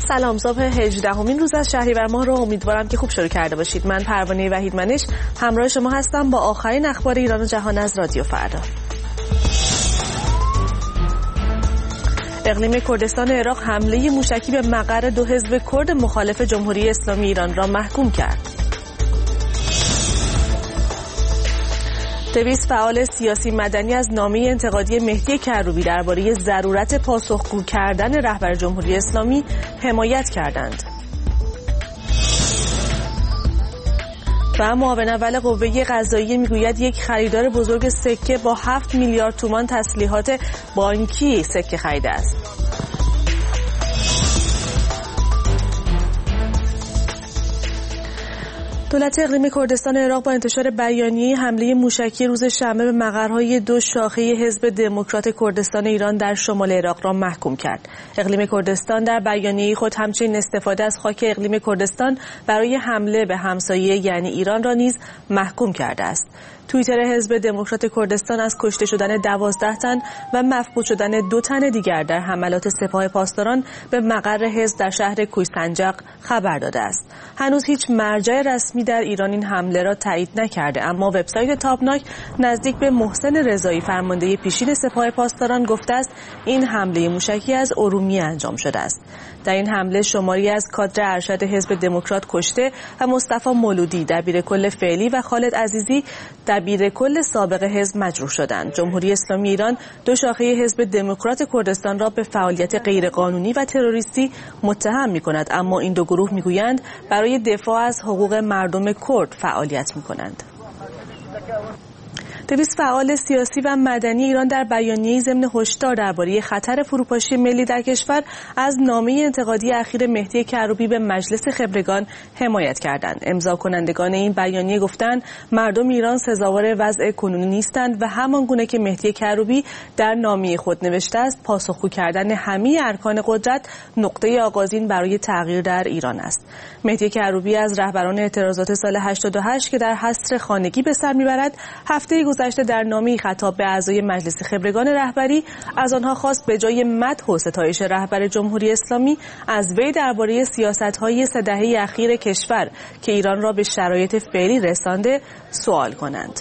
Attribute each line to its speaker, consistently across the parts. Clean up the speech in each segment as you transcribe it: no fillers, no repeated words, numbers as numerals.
Speaker 1: سلام، صبح 18مین روز از شهریور ماه رو امیدوارم که خوب شروع کرده باشید. من پروانه وحیدمنش همراه شما هستم با آخرین اخبار ایران و جهان از رادیو فردا. اقلیم کردستان عراق حمله موشکی به مقر 2 حزب کرد مخالف جمهوری اسلامی ایران را محکوم کرد. 200 فعال سیاسی مدنی از نامه انتقادی مهدی کروبی درباره ضرورت پاسخگو کردن رهبر جمهوری اسلامی حمایت کردند. و معاون اول قوه قضاییه میگوید یک خریدار بزرگ سکه با 7 میلیارد تومان تسلیحات بانکی سکه خریده است. دولت اقلیمی کردستان عراق با انتشار بیانیه حمله موشکی روز شنبه به مقرهای 2 شاخه حزب دموکرات کردستان ایران در شمال عراق را محکوم کرد. اقلیم کردستان در بیانیه خود همچنین استفاده از خاک اقلیم کردستان برای حمله به همسایه یعنی ایران را نیز محکوم کرده است. توییتر حزب دموکرات کردستان از کشته شدن 12 تن و مفقود شدن 2 تن دیگر در حملات سپاه پاسداران به مقر حزب در شهر کوهسنجق خبر داده است. هنوز هیچ مرجع رسمی در ایران این حمله را تایید نکرده، اما وبسایت تابناک نزدیک به محسن رضایی فرمانده پیشین سپاه پاسداران گفته است این حمله موشکی از ارومیه انجام شده است. در این حمله شماری از کادر ارشد حزب دموکرات کشته و مصطفی مولودی دبیرکل فعلی و خالد عزیزی دبیرکل سابق حزب مجروح شدند. جمهوری اسلامی ایران 2 شاخه حزب دموکرات کردستان را به فعالیت غیرقانونی و تروریستی متهم می‌کند، اما این 2 گروه می‌گویند برای دفاع از حقوق مردم کرد فعالیت می‌کنند. 200 فعال سیاسی و مدنی ایران در بیانیه‌ای ضمن هشدار درباره خطر فروپاشی ملی در کشور از نامه انتقادی اخیر مهدی کروبی به مجلس خبرگان حمایت کردند. امضا کنندگان این بیانیه گفتند مردم ایران سزاوار وضع کنونی نیستند و همان گونه که مهدی کروبی در نامه خود نوشته است پاسخگو کردن همه ارکان قدرت نقطه آغازین برای تغییر در ایران است. مهدی کروبی از رهبران اعتراضات سال 88 که در حصر خانگی به سر میبرد هفته گذشته در نامه‌ای خطاب به اعضای مجلس خبرگان رهبری از آنها خواست به جای مدح و ستایش رهبر جمهوری اسلامی از وی درباره سیاست‌های 3 دهه اخیر کشور که ایران را به شرایط فعلی رسانده سوال کنند.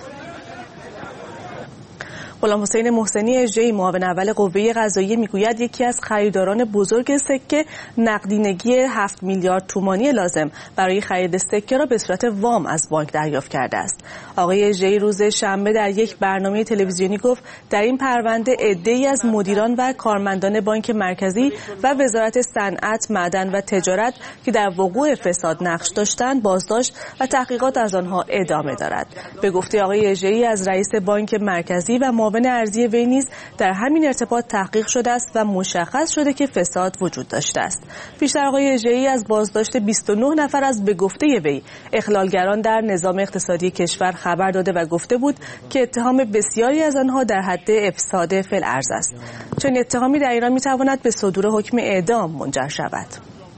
Speaker 1: غلام حسین محسنی اژه‌ای معاون اول قوه قضاییه میگوید یکی از خریداران بزرگ سکه نقدینگی 7 میلیارد تومانی لازم برای خرید سکه را به صورت وام از بانک دریافت کرده است. آقای اژه‌ای روز شنبه در یک برنامه تلویزیونی گفت در این پرونده عده‌ای از مدیران و کارمندان بانک مرکزی و وزارت صنعت، معدن و تجارت که در وقوع فساد نقش داشتند بازداشت و تحقیقات از آنها ادامه دارد. به گفته آقای اژه‌ای از رئیس بانک مرکزی و معاون ارضی وی نیز در همین ارتباط تحقیق شده است و مشخص شده که فساد وجود داشته است. پیشتر آقای اژه‌ای از بازداشت 29 نفر از به گفته وی اخلالگران در نظام اقتصادی کشور خبر داده و گفته بود که اتهام بسیاری از آنها در حد افساد فی الارض است. چون اتهامی در ایران میتواند به صدور حکم اعدام منجر شود.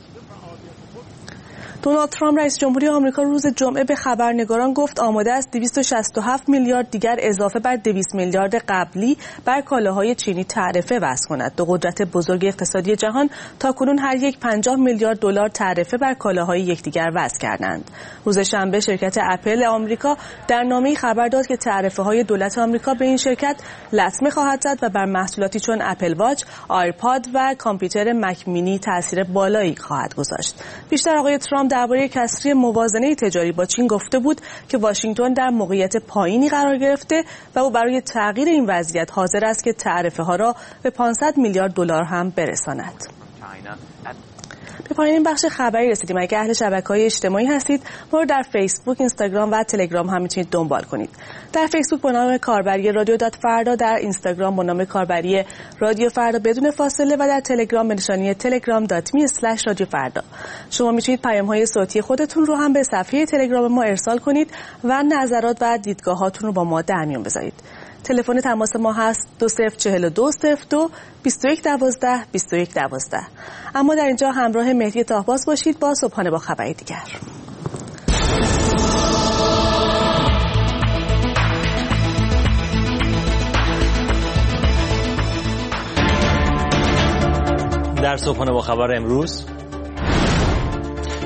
Speaker 1: دونالد ترامپ رئیس جمهوری آمریکا روز جمعه به خبرنگاران گفت آماده است 267 میلیارد دیگر اضافه بر 200 میلیارد قبلی بر کالاهای چینی تعرفه وضع کند. 2 قدرت بزرگ اقتصادی جهان تاکنون هر یک 50 میلیارد دلار تعرفه بر کالاهای یکدیگر وضع کردند. روز شنبه شرکت اپل آمریکا در نامه‌ای خبر داد که تعرفه‌های دولت آمریکا به این شرکت لطمه خواهد زد و بر محصولاتی چون اپل واچ، آیپاد و کامپیوتر مک مینی تاثیر بالایی خواهد گذاشت. بیشتر آقای ترامپ درباره کسری موازنه تجاری با چین گفته بود که واشنگتن در موقعیت پایینی قرار گرفته و او برای تغییر این وضعیت حاضر است که تعرفه ها را به 500 میلیارد دلار هم برساند. به پایان این بخش خبری رسیدیم. اگر اهل شبکه‌های اجتماعی هستید ما رو در فیسبوک، اینستاگرام و تلگرام هم میتونید دنبال کنید. در فیسبوک با نام کاربری رادیو.فردا، در اینستاگرام با نام کاربری رادیو فردا بدون فاصله و در تلگرام به نشانی telegram.me/رادیوفردا. شما میتونید پیام‌های صوتی خودتون رو هم به صفحه تلگرام ما ارسال کنید و نظرات و دیدگاهاتون رو با ما در میون بذارید. تلفن تماس ما هست 204202 2112 2112. اما در اینجا همراه مهدی طاهباز باشید با صبحانه با خبری دیگر.
Speaker 2: در صبحانه با خبر امروز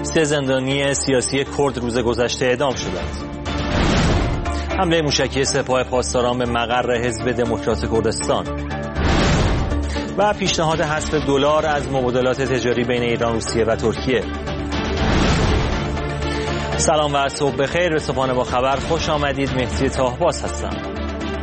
Speaker 2: 3 زندانی سیاسی کرد روز گذشته اعدام شدند. حمله موشکی سپاه پاسداران به مقر حزب دموکرات کردستان و پیشنهاد حذف دلار از مبادلات تجاری بین ایران، روسیه و ترکیه. سلام و صبح بخیر. به صبحانه با خبر خوش آمدید. مهدی طاهباز هستم.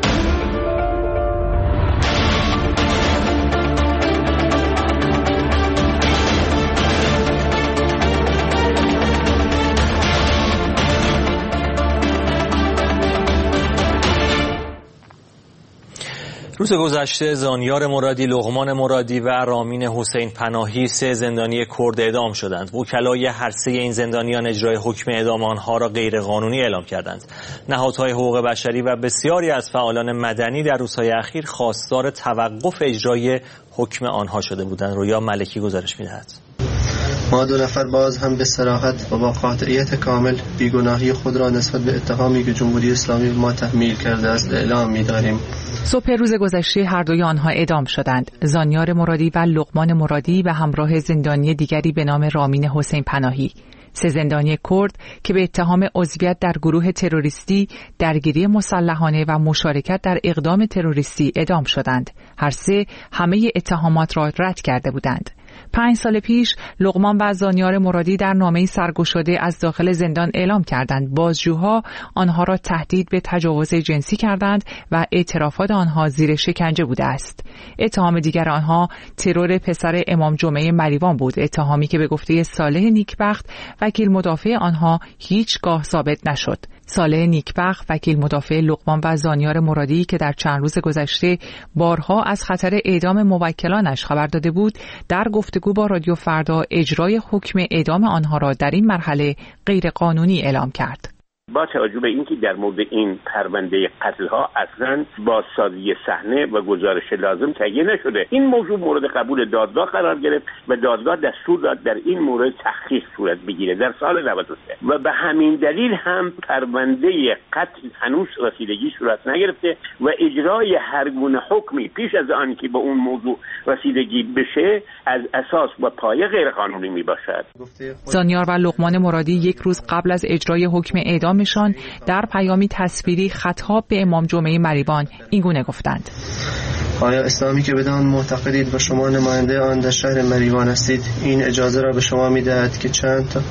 Speaker 2: روز گذشته زانیار مرادی، لقمان مرادی و رامین حسین پناهی 3 زندانی کرد اعدام شدند. وکلای هر 3 این زندانیان اجرای حکم اعدام آنها را غیرقانونی اعلام کردند. نهادهای حقوق بشری و بسیاری از فعالان مدنی در روزهای اخیر خواستار توقف اجرای حکم آنها شده بودند. رویا ملکی گزارش می‌دهد.
Speaker 3: ما 2 نفر باز هم به صراحت و با قاطعیت کامل بیگناهی خود را نسبت به اتهامی که جمهوری اسلامی ما تحمیل کرده است اعلام می‌داریم.
Speaker 4: صبح روز گذشته هر دوی آنها اعدام شدند. زانیار مرادی و لقمان مرادی به همراه زندانی دیگری به نام رامین حسین پناهی. 3 زندانی کرد که به اتهام عضویت در گروه تروریستی، درگیری مسلحانه و مشارکت در اقدام تروریستی اعدام شدند. هر 3 همه اتهامات را رد کرده بودند. 5 سال پیش لقمان و زانیار مرادی در نامه‌ای سرگشاده از داخل زندان اعلام کردند بازجوها آنها را تهدید به تجاوز جنسی کردند و اعترافات آنها زیر شکنجه بوده است. اتهام دیگر آنها ترور پسر امام جمعه مریوان بود، اتهامی که به گفته صالح نیکبخت وکیل مدافع آنها هیچگاه ثابت نشد. صالح نیکبخت وکیل مدافع لقمان و زانیار مرادی که در چند روز گذشته بارها از خطر اعدام موکلانش خبر داده بود، در گفتگو با رادیو فردا اجرای حکم اعدام آنها را در این مرحله غیرقانونی اعلام کرد.
Speaker 5: با توجه به اینکه در مورد این پرونده قتل‌ها اصلاً بازسازی صحنه و گزارش لازم تهیه نشده، این موضوع مورد قبول دادگاه قرار گرفت و دادگاه دستور داد در این مورد تحقیق صورت بگیره در سال 93 و به همین دلیل هم پرونده قتل هنوز رسیدگی صورت نگرفته و اجرای هر گونه حکمی پیش از آن که به اون موضوع رسیدگی بشه از اساس و پایه غیرقانونی میباشد.
Speaker 4: زانیار و لقمان مرادی 1 روز قبل از اجرای حکم اعدام در پیامی تصویری خطاب به امام جمعه مریوان اینگونه گفتند:
Speaker 3: آیا اسلامی که بدان معتقدید و شما نماینده آن در شهر مریوان هستید این اجازه را به شما می‌دهد که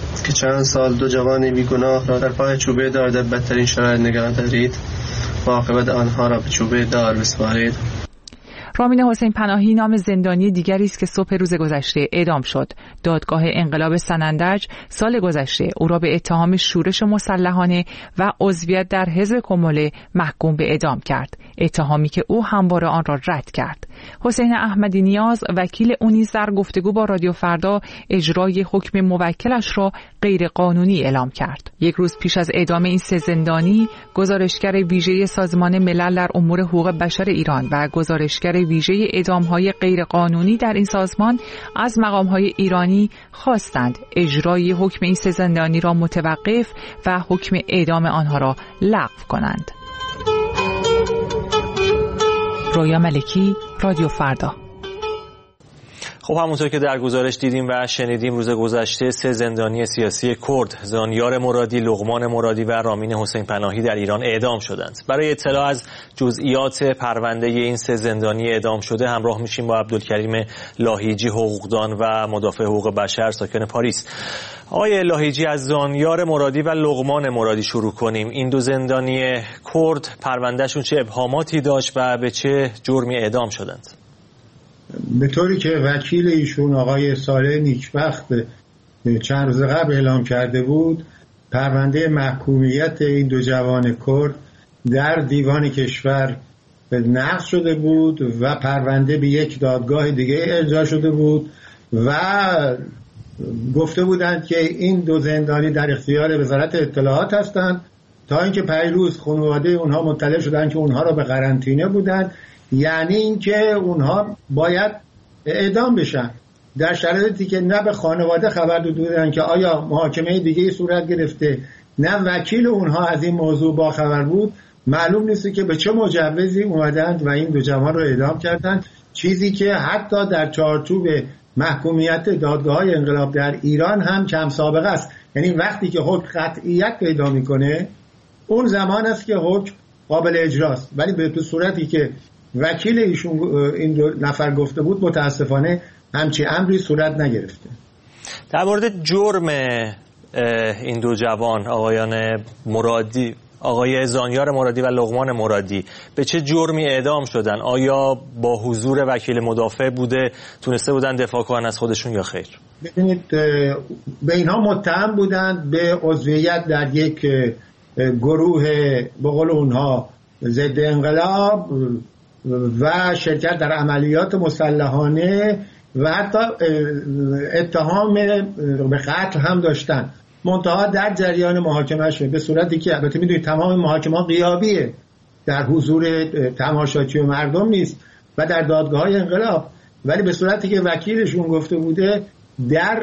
Speaker 3: چند سال 2 جوان بیگناه را در پای چوبه دار در بدترین شرایط نگاه دارید و عاقبت آنها را به چوبه دار بسپارید؟
Speaker 4: رامین حسین پناهی نام زندانی دیگری است که صبح روز گذشته اعدام شد. دادگاه انقلاب سنندج سال گذشته او را به اتهام شورش مسلحانه و عضویت در حزب کموله محکوم به اعدام کرد، اتهامی که او همواره آن را رد کرد. حسین احمدی نیاز وکیل او نیز در گفتگو با رادیو فردا اجرای حکم موکلش را غیر قانونی اعلام کرد. 1 روز پیش از اعدام این 3 زندانی، گزارشگر ویژه سازمان ملل در امور حقوق بشر ایران و گزارشگر ویژه اعدام‌های غیرقانونی در این سازمان از مقام‌های ایرانی خواستند اجرای حکم این 3 زندانی را متوقف و حکم اعدام آنها را لغو کنند. رویا ملکی، رادیو فردا.
Speaker 2: خب همونطور که در گزارش دیدیم و شنیدیم روز گذشته 3 زندانی سیاسی کرد، زانیار مرادی، لقمان مرادی و رامین حسین پناهی در ایران اعدام شدند. برای اطلاع از جزئیات پرونده این 3 زندانی اعدام شده همراه میشیم با عبدالکریم لاهیجی، حقوقدان و مدافع حقوق بشر ساکن پاریس. آقای لاهیجی، از زانیار مرادی و لقمان مرادی شروع کنیم. این 2 زندانی کرد پروندهشون چه ابهاماتی داشت و به چه جرمی اعدام شدند؟
Speaker 6: به طوری که وکیل ایشون آقای صالح نیکبخت چند روز قبل اعلام کرده بود، پرونده محکومیت این 2 جوان کرد در دیوان کشور نقض شده بود و پرونده به یک دادگاه دیگه ارجاع شده بود و گفته بودند که این 2 زندانی در اختیار وزارت اطلاعات هستند، تا اینکه پیروز خانواده اونها مطلع شدند که اونها را به قرنطینه بودند، یعنی اینکه اونها باید اعدام بشن، در شرایطی که نه به خانواده خبر دادن که آیا محاکمه دیگه صورت گرفته، نه وکیل اونها از این موضوع با خبر بود. معلوم نیست که به چه مجوزی اومدند و این 2 جوان رو اعدام کردند، چیزی که حتی در چارچوب محکومیت دادگاه‌های انقلاب در ایران هم کم سابقه است. یعنی وقتی که حکم قطعیت پیدا میکنه اون زمان است که حکم قابل اجراست، ولی به صورتی که وکیل ایشون این دو نفر گفته بود متاسفانه همچی امری صورت نگرفته.
Speaker 2: در مورد جرم این دو جوان آقایان مرادی، آقای زانیار مرادی و لقمان مرادی، به چه جرمی اعدام شدن؟ آیا با حضور وکیل مدافع بوده، تونسته بودن دفاع کنن از خودشون یا خیر؟
Speaker 6: ببینید به اینها متهم بودند به عضویت در یک گروه به قول اونها ضد انقلاب و شرکت در عملیات مسلحانه و حتی اتهام به قتل هم داشتن. منتها در جریان محاکمه شد به صورتی که البته میدونید تمام محاکمه غیابیه، در حضور تماشاچی و مردم نیست و در دادگاه‌های انقلاب، ولی به صورتی که وکیلشون گفته بوده در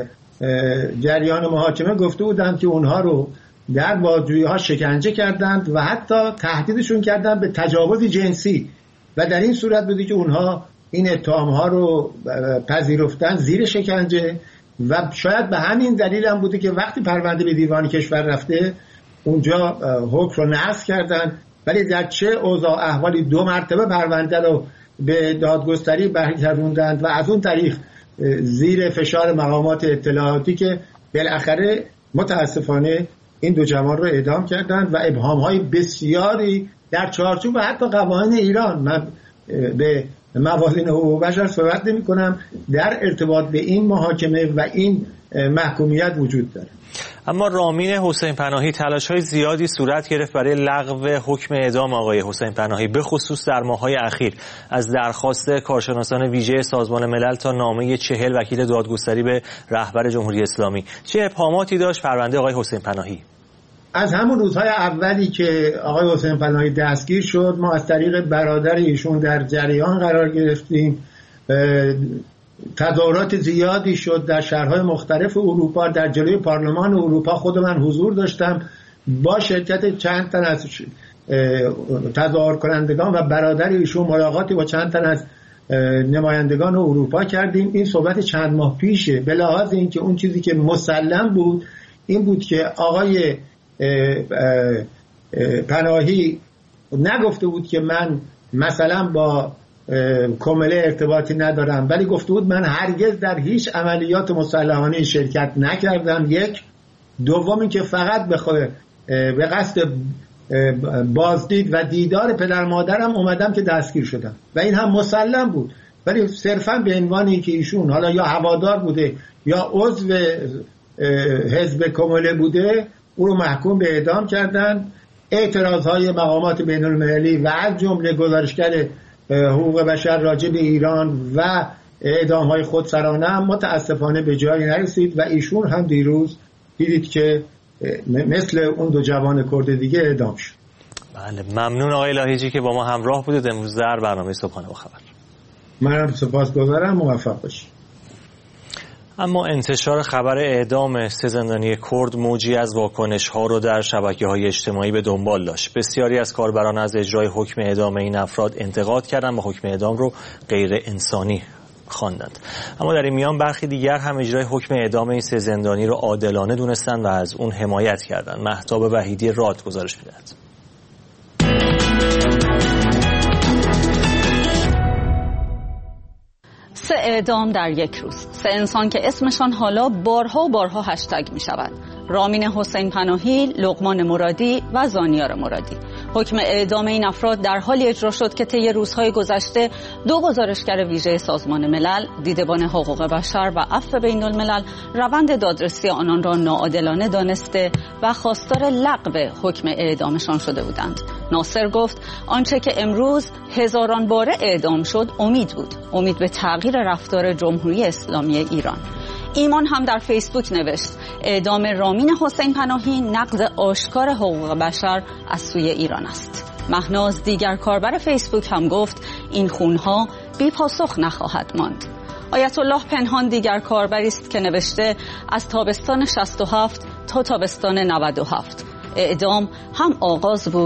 Speaker 6: جریان محاکمه گفته بودند که اونها رو در بازجویی‌ها شکنجه کردند و حتی تهدیدشون کردند به تجاوز جنسی و در این صورت بودی که اونها این اتهام‌ها رو پذیرفتن زیر شکنجه و شاید به همین دلیل هم بوده که وقتی پرونده به دیوان کشور رفته اونجا حکم رو نقض کردن، ولی در چه اوضاع احوالی 2 مرتبه پرونده رو به دادگستری برگردوندند و از اون طریق زیر فشار مقامات اطلاعاتی که بالاخره متاسفانه این 2 جوان رو اعدام کردند و ابهام‌های بسیاری در چارچوب حتی قوانین ایران، من به موازین حقوق بشر صحبت نمی کنم، در ارتباط به این محاکمه و این محکومیت وجود داره.
Speaker 2: اما رامین حسین پناهی تلاش‌های زیادی صورت گرفت برای لغو حکم اعدام آقای حسین پناهی، به خصوص در ماه‌های اخیر، از درخواست کارشناسان ویژه سازمان ملل تا نامه 40 وکیل دادگستری به رهبر جمهوری اسلامی. چه ابهاماتی داشت پرونده آقای حسین پناهی؟
Speaker 6: از همون روزهای اولی که آقای حسین پناهی دستگیر شد ما از طریق برادر ایشون در جریان قرار گرفتیم. تظاهرات زیادی شد در شهرهای مختلف اروپا، در جلوی پارلمان اروپا خود من حضور داشتم با شرکت چند تن از تظاهر کنندگان و برادر ایشون ملاقاتی با چند تن از نمایندگان اروپا کردیم. این صحبت چند ماه پیشه. به لحاظ اینکه اون چیزی که مسلم بود این بود که آقای پناهی نگفته بود که من مثلا با کمله ارتباطی ندارم، ولی گفته بود من هرگز در هیچ عملیات مسلحانه شرکت نکردم. یک دومی که فقط به قصد بازدید و دیدار پدر مادرم اومدم که دستگیر شدم و این هم مسلم بود، ولی صرفا به عنوانی که ایشون حالا یا هوادار بوده یا عضو حزب کمله بوده او رو محکوم به اعدام کردن. اعتراضهای مقامات بین المللی و از جمله گزارشگر حقوق بشر راجع به ایران و اعدام‌های خودسرانه هم متاسفانه به جایی نرسید و ایشون هم دیروز دیدید که مثل اون 2 جوان کرد دیگه اعدام شد.
Speaker 2: بله، ممنون آقای لاهیجی که با ما همراه بودید امروز در برنامه صبحانه با خبر.
Speaker 6: منم سپاسگزارم، موفق باشید.
Speaker 2: اما انتشار خبر اعدام 3 زندانی کرد موجی از واکنش‌ها رو در شبکه‌های اجتماعی به دنبال داشت. بسیاری از کاربران از اجرای حکم اعدام این افراد انتقاد کردند و حکم اعدام رو غیر انسانی خواندند. اما در این میان برخی دیگر هم اجرای حکم اعدام این 3 زندانی رو عادلانه دونستند و از اون حمایت کردند. مهتاب وحیدی راد گزارش می‌دهد.
Speaker 7: 3 اعدام در یک روز، 3 انسان که اسمشان حالا بارها و بارها هشتگ می شود: رامین حسین پناهی، لقمان مرادی و زانیار مرادی. حکم اعدام این افراد در حالی اجرا شد که طی روزهای گذشته 2 گزارشگر ویژه سازمان ملل، دیدبان حقوق بشر و عفو بین الملل روند دادرسی آنان را ناعادلانه دانسته و خواستار لغو حکم اعدامشان شده بودند. ناصر گفت آنچه که امروز هزاران باره اعدام شد امید بود، امید به تغییر رفتار جمهوری اسلامی ایران. ایمان هم در فیسبوک نوشت اعدام رامین حسین پناهی نقض آشکار حقوق بشر از سوی ایران است. مهناز دیگر کاربر فیسبوک هم گفت این خونها بی پاسخ نخواهد ماند. آیت الله پنهان دیگر کاربری است که نوشته از تابستان 67 تا تابستان 97 اعدام هم آغاز بود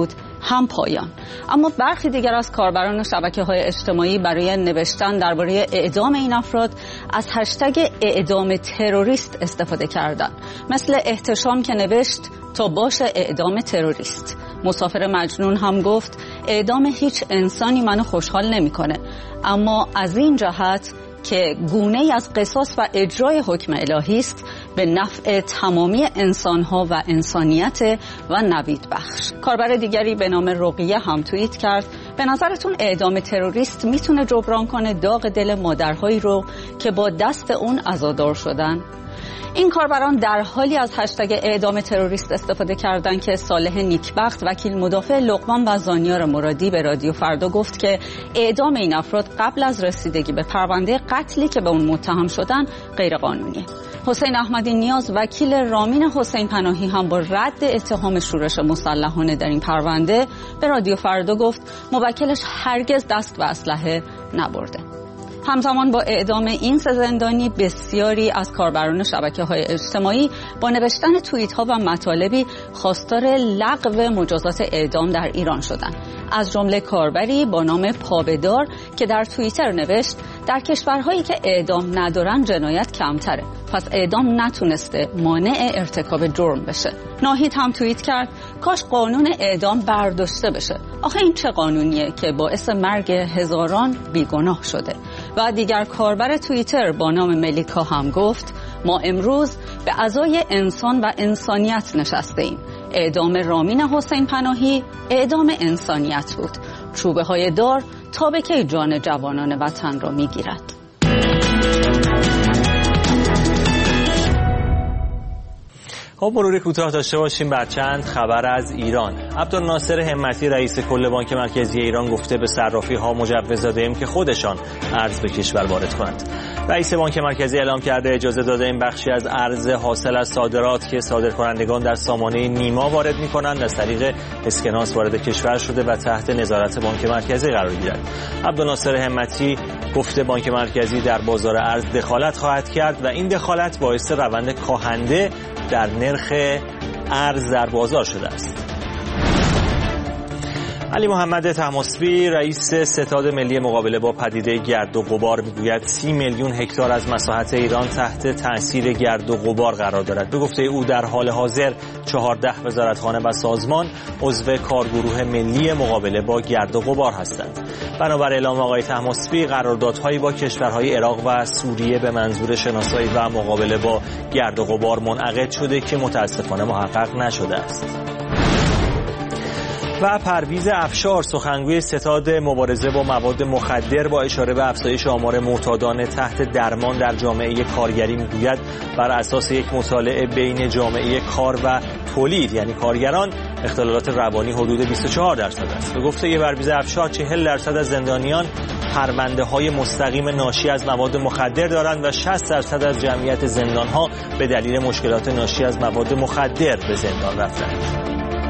Speaker 7: هم پایان. اما برخی دیگر از کاربران شبکه‌های اجتماعی برای نوشتن درباره اعدام این افراد از هشتگ اعدام تروریست استفاده کردند. مثل احتشام که نوشت تا باشه اعدام تروریست. مسافر مجنون هم گفت اعدام هیچ انسانی منو خوشحال نمی‌کنه، اما از این جهت که گونه‌ای از قصاص و اجرای حکم الهی است به نفع تمامی انسان‌ها و انسانیت و نوید بخش. کاربر دیگری به نام رقیه هم توییت کرد به نظرتون اعدام تروریست میتونه جبران کنه داغ دل مادرهایی رو که با دست اون عزادار شدن؟ این کاربران در حالی از هشتگ اعدام تروریست استفاده کردند که صالح نیکبخت وکیل مدافع لقمان و زانیار مرادی به رادیو فردا گفت که اعدام این افراد قبل از رسیدگی به پرونده قتلی که به اون متهم شدن غیر قانونیه. حسین احمدی نیاز وکیل رامین حسین پناهی هم با رد اتهام شورش مسلحانه در این پرونده به رادیو فردا گفت موکلش هرگز دست به اسلحه نبرده. همزمان با اعدام این سه زندانی بسیاری از کاربران شبکه‌های اجتماعی با نوشتن توییت‌ها و مطالبی خواستار لغو مجازات اعدام در ایران شدند. از جمله کاربری با نام پابدار که در توییتر نوشت در کشورهایی که اعدام ندارن جنایت کمتره، پس اعدام نتونسته مانع ارتکاب جرم بشه. ناهید هم توییت کرد کاش قانون اعدام برداشته بشه، آخه این چه قانونیه که باعث مرگ هزاران بیگناه شده. و دیگر کاربر توییتر با نام ملیکا هم گفت ما امروز به عزای انسان و انسانیت نشسته ایم. اعدام رامین حسین پناهی اعدام انسانیت بود. چوبه های دار تا به کی جان جوانان وطن را میگیرد؟
Speaker 2: خب مروری کوتاه داشته باشیم بر چند خبر از ایران. عبدالناصر همتی رئیس کل بانک مرکزی ایران گفته به صرافی‌ها مجوز داده‌ایم که خودشان ارز به کشور وارد کنند. رئیس بانک مرکزی اعلام کرده اجازه داده این بخشی از ارز حاصل از صادرات که صادرکنندگان در سامانه نیما وارد می‌کنند از طریق اسکناس وارد کشور شده و تحت نظارت بانک مرکزی قرار گیرد. عبدالناصر همتی گفته بانک مرکزی در بازار ارز دخالت خواهد کرد و این دخالت باعث روند کاهنده در نرخ ارز در بازار شده است. علی محمد طهماسبی رئیس ستاد ملی مقابله با پدیده گرد و غبار میگوید 30 میلیون هکتار از مساحت ایران تحت تاثیر گرد و غبار قرار دارد. به گفته او در حال حاضر 14 وزارتخانه و سازمان عضو کارگروه ملی مقابله با گرد و غبار هستند. بنابر اعلام آقای طهماسبی قراردادهایی با کشورهای عراق و سوریه به منظور شناسایی و مقابله با گرد و غبار منعقد شده که متاسفانه محقق نشده است. و پرویز افشار سخنگوی ستاد مبارزه با مواد مخدر با اشاره به افزایش آمار معتادان تحت درمان در جامعه کارگری میگوید بر اساس یک مطالعه بین جامعه کار و تولید یعنی کارگران اختلالات روانی حدود 24% است. به گفته پرویز افشار 40% از زندانیان پرونده‌های مستقیم ناشی از مواد مخدر دارند و 60% از جمعیت زندان‌ها به دلیل مشکلات ناشی از مواد مخدر به زندان رفتند.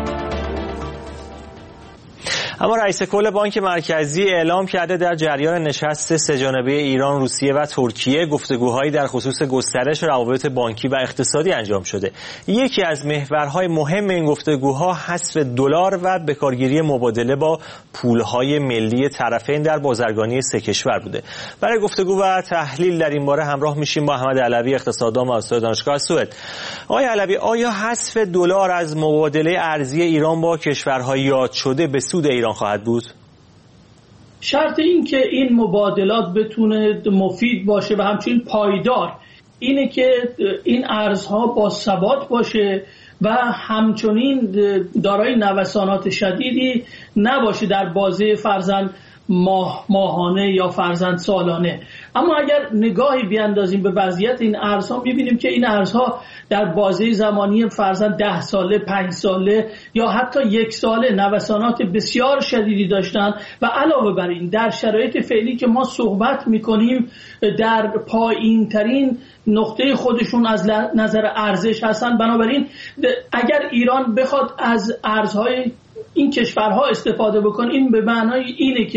Speaker 2: اما رئیس کل بانک مرکزی اعلام کرده در جریان نشست سه‌جانبه ایران، روسیه و ترکیه گفتگوهایی در خصوص گسترش روابط بانکی و اقتصادی انجام شده. یکی از محورهای مهم این گفتگوها حذف دلار و بکارگیری مبادله با پولهای ملی طرفین در بازرگانی سه کشور بوده. برای گفتگو و تحلیل در این باره همراه میشیم با احمد علوی اقتصاددان و استاد دانشگاه سوئد. آقای علوی، آیا حذف دلار از مبادله ارزی ایران با کشورهای یاد شده به سود ایران خواهد بود؟
Speaker 8: شرط این که این مبادلات بتونه مفید باشه و همچنین پایدار اینه که این ارزها با ثبات باشه و همچنین دارای نوسانات شدیدی نباشه در بازه فرضاً ماهانه یا فرضاً سالانه. اما اگر نگاهی بیاندازیم به وضعیت این ارزها می‌بینیم که این ارزها در بازه زمانی فرضاً 10 ساله، 5 ساله یا حتی 1 ساله نوسانات بسیار شدیدی داشتند و علاوه بر این در شرایط فعلی که ما صحبت می‌کنیم در پایین‌ترین نقطه خودشون از نظر ارزش هستند. بنابراین اگر ایران بخواد از ارزهای این کشورها استفاده بکنه این به معنای اینه که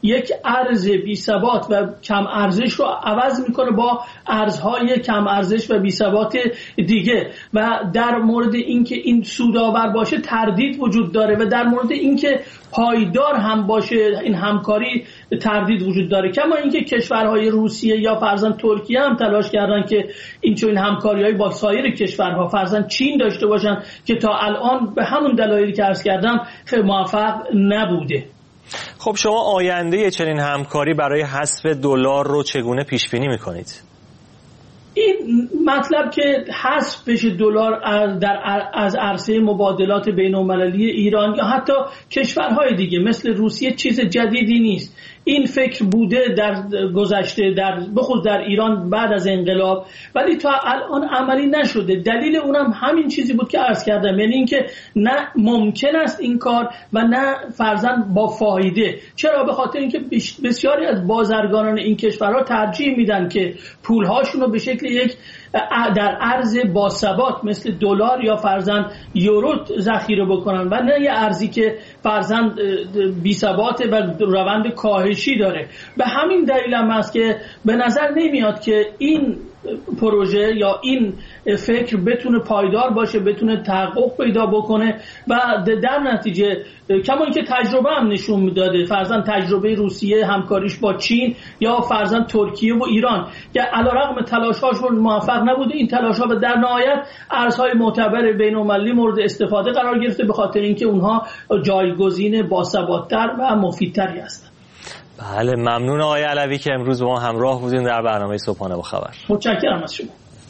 Speaker 8: یک ارز بی ثبات و کم ارزش رو عوض میکنه با ارزهای کم ارزش و بی ثبات دیگه. و در مورد اینکه این سودآور باشه تردید وجود داره و در مورد اینکه پایدار هم باشه این همکاری تردید وجود داره. کما اینکه کشورهای روسیه یا فرضاً ترکیه هم تلاش کردن که این همکاری‌های با سایر کشورها فرضاً چین داشته باشن که تا الان به همون دلایلی که عرض کردم خیلی موفق نبوده.
Speaker 2: خب شما آینده چنین همکاری برای حذف دلار رو چگونه پیش بینی می‌کنید؟
Speaker 8: این مطلب که حذف دلار از عرصه مبادلات بین‌المللی ایران یا حتی کشورهای دیگه مثل روسیه چیز جدیدی نیست. این فکر بوده در گذشته بخصوص در ایران بعد از انقلاب، ولی تا الان عملی نشده. دلیل اونم همین چیزی بود که عرض کردم، یعنی اینکه نه ممکن است این کار و نه فرضاً با فایده. چرا؟ به خاطر اینکه بسیاری از بازرگانان این کشورها ترجیح میدن که پولهاشون رو به شکل یک در ارز با ثبات مثل دلار یا فرضاً یورو ذخیره بکنن و نه یه ارزی که فرضاً بی ثباته و روند کاهشی داره. به همین دلیل هم است که به نظر نمیاد که این پروژه یا این فکر بتونه پایدار باشه، بتونه تحقق پیدا بکنه و در نتیجه کما اینکه تجربه هم نشون میداده، فرضاً تجربه روسیه همکاریش با چین یا فرضاً ترکیه و ایران که علیرغم تلاش‌هاشون موفق نبوده، این تلاش‌ها به در نهایت ارزهای معتبر بین‌المللی مورد استفاده قرار گرفته به خاطر اینکه اونها جایگزین باثبات‌تر و مفیدتری هستند.
Speaker 2: بله، ممنون آقای علوی که امروز با ما همراه بودین در برنامه صبحانه با خبر.
Speaker 8: متشکرم از شما.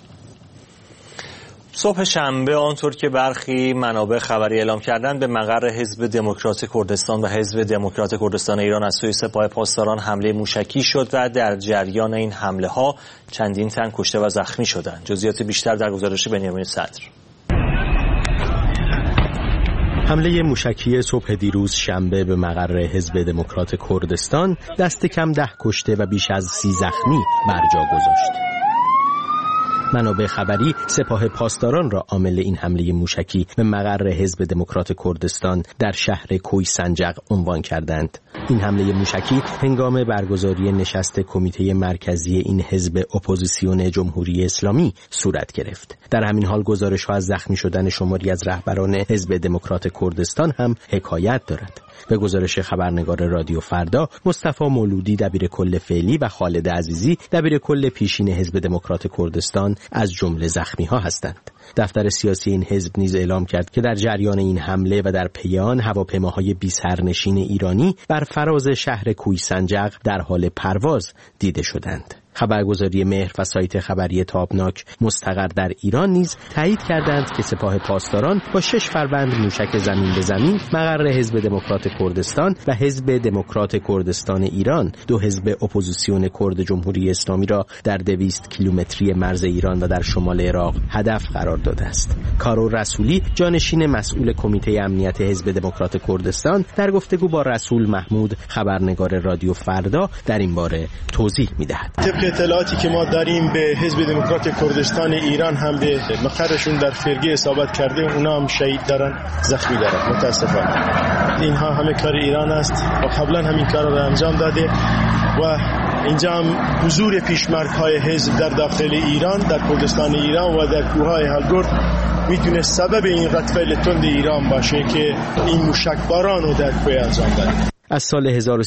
Speaker 2: صبح شنبه آنطور که برخی منابع خبری اعلام کردند به مقر حزب دموکرات کردستان و حزب دموکرات کردستان ایران از سوی سپاه پاسداران حمله موشکی شد و در جریان این حمله ها چندین تن کشته و زخمی شدند. جزئیات بیشتر در گزارش بنیامین صدر.
Speaker 9: حمله موشکی صبح دیروز شنبه به مقر حزب دموکرات کردستان دست کم 10 کشته و بیش از 30 زخمی بر جا گذاشت. منابع خبری سپاه پاسداران را عامل این حمله موشکی به مقر حزب دموکرات کردستان در شهر کوی سنجق عنوان کردند. این حمله موشکی هنگام برگزاری نشست کمیته مرکزی این حزب اپوزیسیون جمهوری اسلامی صورت گرفت. در همین حال گزارش‌ها از زخمی شدن شماری از رهبران حزب دموکرات کردستان هم حکایت دارد. به گزارش خبرنگار رادیو فردا، مصطفی مولودی دبیر کل فعلی و خالد عزیزی دبیر کل پیشین حزب دموکرات کردستان از جمله زخمی‌ها هستند. دفتر سیاسی این حزب نیز اعلام کرد که در جریان این حمله و در پی آن هواپیماهای بی سرنشین ایرانی بر فراز شهر کوی سنجق در حال پرواز دیده شدند. خبرگزاری مهر و سایت خبری تابناک مستقر در ایران نیز تایید کردند که سپاه پاسداران با 6 فروند موشک زمین به زمین مقر حزب دموکرات کردستان و حزب دموکرات کردستان ایران، دو حزب اپوزیسیون کرد جمهوری اسلامی را در 200 کیلومتری مرز ایران و در شمال عراق هدف قرار داده است. کارول رسولی، جانشین مسئول کمیته امنیت حزب دموکرات کردستان، در گفتگو با رسول محمود خبرنگار رادیو فردا در این باره توضیح می‌دهد.
Speaker 10: اطلاعاتی که ما داریم به حزب دموکرات کردستان ایران هم به مقرشون در فرگی اصابت کرده، اونا هم شهید دارن، زخمی دارن. متاسفانه اینها همه کار ایران است و قبلا همین کار را انجام داده و اینجا هم حضور پیشمرگ‌های حزب در داخل ایران، در کردستان ایران و در کوههای هلگرد میتونه سبب این رتبه تند ایران باشه که این موشکباران رو در کوه انجام داده.
Speaker 9: از سال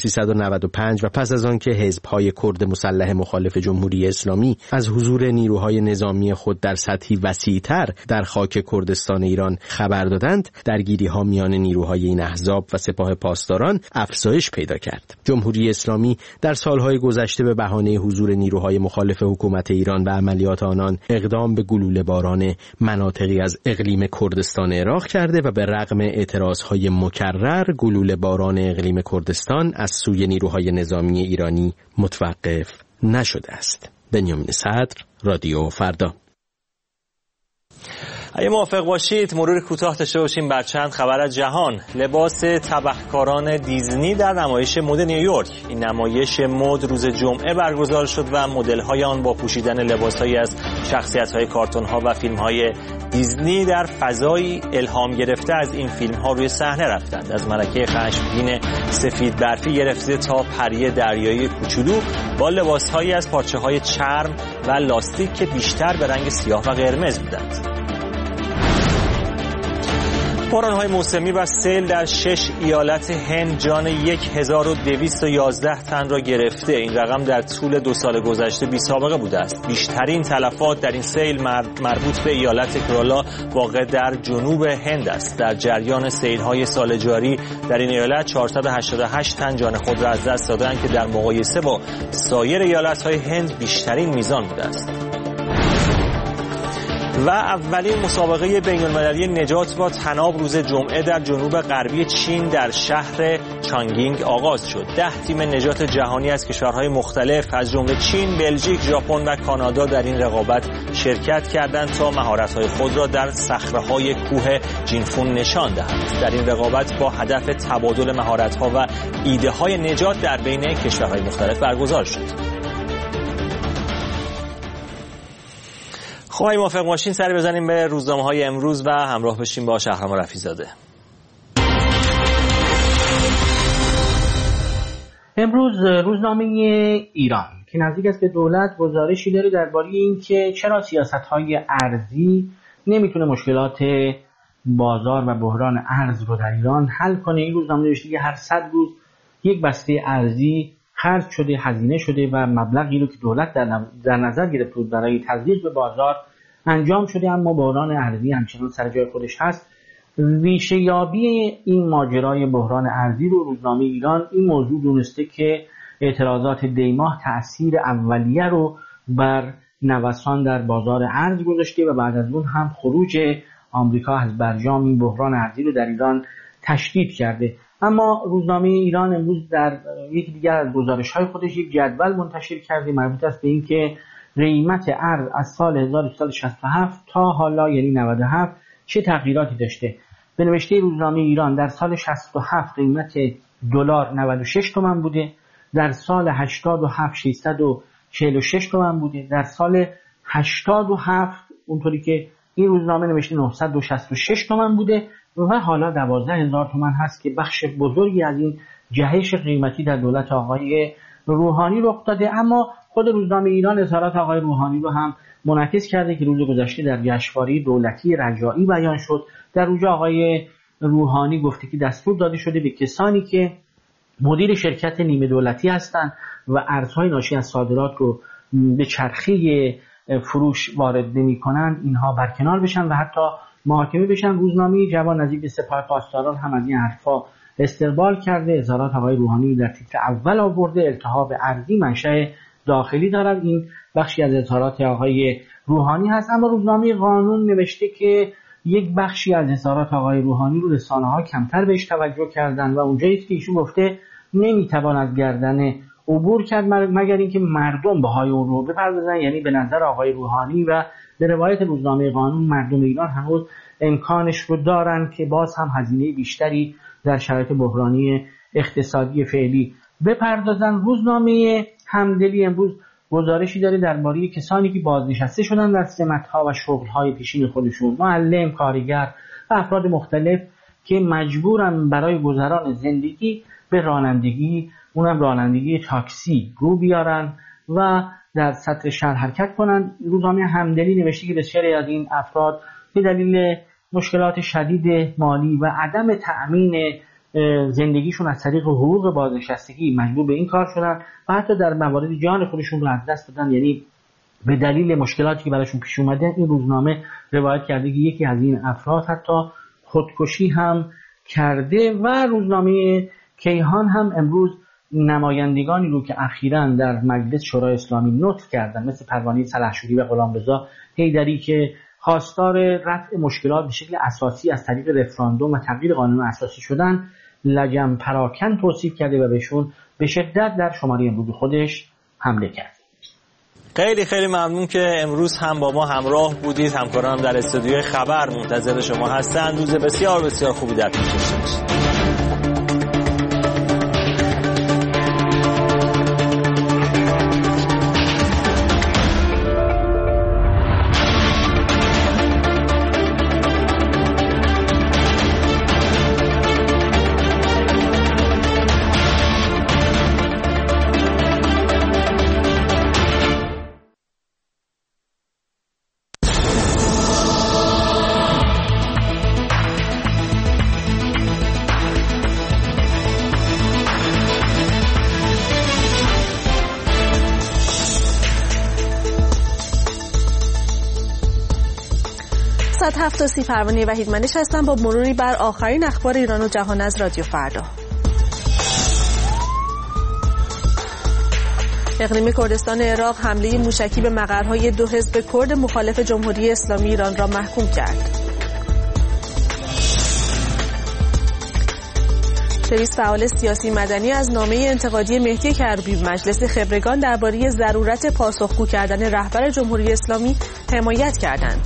Speaker 9: 1395 و پس از آن که حزب‌های کرد مسلح مخالف جمهوری اسلامی از حضور نیروهای نظامی خود در سطحی وسیع‌تر در خاک کردستان ایران خبر دادند، درگیری‌ها میان نیروهای این احزاب و سپاه پاسداران افزایش پیدا کرد. جمهوری اسلامی در سالهای گذشته به بهانه حضور نیروهای مخالف حکومت ایران و عملیات آنان اقدام به گلوله باران مناطقی از اقلیم کردستان عراق کرده و به رغم اعتراضهای مکرر گلوله باران اقلیم کردستان از سوی نیروهای نظامی ایرانی متوقف نشده است. بنیامین صدر، رادیو فردا.
Speaker 2: اگه موافق باشید مرور کوتاه داشته باشیم بر چند خبر از جهان. لباس تبهکاران دیزنی در نمایش مد نیویورک. این نمایش مد روز جمعه برگزار شد و مدل‌های آن با پوشیدن لباس‌هایی از شخصیت‌های کارتون‌ها و فیلم‌های دیزنی در فضایی الهام گرفته از این فیلم‌ها روی صحنه رفتند. از ملکه خشمگین سفید برفی گرفته تا پری دریایی کوچولو با لباس‌هایی از پارچه‌های چرم و لاستیک که بیشتر به رنگ سیاه و قرمز بودند. بحران‌های موسمی و سیل در 6 ایالت هند جان 1211 تن را گرفته. این رقم در طول 2 سال گذشته بی‌سابقه بوده است. بیشترین تلفات در این سیل مربوط به ایالت کرالا واقع در جنوب هند است. در جریان سیل‌های سال جاری در این ایالت 488 تن جان خود را از دست دادند که در مقایسه با سایر ایالت‌های هند بیشترین میزان بوده است. و اولین مسابقه بین‌المللی نجات با طناب روز جمعه در جنوب غربی چین در شهر چانگینگ آغاز شد. 10 تیم نجات جهانی از کشورهای مختلف از جمله چین، بلژیک، ژاپن و کانادا در این رقابت شرکت کردند تا مهارت‌های خود را در صخره‌های کوه جینفون نشان دهند. در این رقابت با هدف تبادل مهارت‌ها و ایده‌های نجات در بین کشورهای مختلف برگزار شد. خب اگه موافق باشین سری بزنیم به روزنامه‌های امروز و همراه بشیم با شهرام رفیع‌زاده.
Speaker 11: امروز روزنامه ایران که نزدیک است به دولت گزارشی داره درباره اینکه چرا سیاست‌های ارزی نمیتونه مشکلات بازار و بحران ارز رو در ایران حل کنه. این روزنامه نوشته که هر 100 روز یک بسته ارزی خرج شده، هزینه شده و مبلغی رو که دولت در نظر گرفته بود برای تزریق به بازار انجام شده، اما بحران ارزی همچنان سر جای خودش هست. ریشه یابی این ماجرای بحران ارزی رو روزنامه ایران این موضوع دونسته که اعتراضات دیماه تأثیر اولیه رو بر نوسان در بازار ارز گذاشته و بعد از اون هم خروج آمریکا از برجام این بحران ارزی رو در ایران تشدید کرده. اما روزنامه ایران امروز در یک دیگر از گزارش‌های خودش یک جدول منتشر کرده مربوط است به اینکه قیمت ارز از سال 1367 تا حالا یعنی 97 چه تغییراتی داشته. به نوشته روزنامه ایران در سال 67 قیمت دلار 96 تومان بوده، در سال 87 646 تومان بوده، در سال 87 اونطوری که این روزنامه نوشته 966 تومان بوده و حالا 12000 تومان هست که بخش بزرگی از این جهش قیمتی در دولت آقای روحانی رخ داده. اما خود روزنامه ایران اظهارات آقای روحانی رو هم منعکس کرده که روز گذشته در جشنواره دولتی رجایی بیان شد. در اونجا آقای روحانی گفته که دستور داده شده به کسانی که مدیر شرکت نیمه دولتی هستند و ارزهای ناشی از صادرات رو به چرخه فروش وارد نمی‌کنند اینها برکنار بشن و حتی محاکمه بشن. روزنامه جوان نزدیک به سپاه پاسداران هم از این حرفا استقبال کرده. اظهارات آقای روحانی در تیتر اول آورده التهاب ارزی منشأ داخلی دارد. این بخشی از اظهارات آقای روحانی هست. اما روزنامه قانون نوشته که یک بخشی از اظهارات آقای روحانی رو رسانه‌ها کمتر بهش توجه کردن و اونجایی که ایشون گفته نمیتوان از گردن عبور کرد مگر اینکه مردم بهای اون رو بپردازن. یعنی به نظر آقای روحانی و به روایت روزنامه قانون مردم ایران هنوز امکانش رو دارن که باز هم هزینه بیشتری در شرایط بحرانی اقتصادی فعلی بپردازن. روزنامه همدلی امروز گزارشی داره درباره کسانی که بازنشسته شدن در سمت‌ها و شغل‌های پیشین خودشون، معلم، کارگر و افراد مختلف که مجبورن برای گذران زندگی به رانندگی، اونم رانندگی تاکسی رو بیارن و در سطح شهر حرکت کنن. روزنامه همدلی نوشته که بسیاری از این افراد به دلیل مشکلات شدید مالی و عدم تأمین زندگیشون از طریق حقوق بازنشستگی مجبور به این کار شدن و حتی در موارد جان خودشون رو از دست دادن، یعنی به دلیل مشکلاتی که براشون پیش اومده. این روزنامه روایت کرده که یکی از این افراد حتی خودکشی هم کرده. و روزنامه کیهان هم امروز نمایندگانی رو که اخیراً در مجلس شورای اسلامی نطق کردن مثل پروانه سلحشوری و غلامرضا حیدری که خواستار رفع مشکلات به شکل اساسی از طریق رفراندوم و تغییر قانون اساسی شدن لجن پراکن توصیف کرده و بهشون به شدت در شماره امروز خودش حمله کرد.
Speaker 2: خیلی خیلی ممنون که امروز هم با ما همراه بودید. همکارانم در استودیوی خبر منتظر شما هستند. روز بسیار بسیار خوبی در پیش داشته باشید.
Speaker 1: 970 پروانه وحیدمنش هستم با مروری بر آخرین اخبار ایران و جهان از رادیو فردا. اقلیم کردستان عراق حمله موشکی به مقرهای 2 حزب کرد مخالف جمهوری اسلامی ایران را محکوم کرد. 200 فعال سیاسی مدنی از نامه انتقادی مهدی کروبی به مجلس خبرگان درباره ضرورت پاسخگو کردن رهبر جمهوری اسلامی حمایت کردند.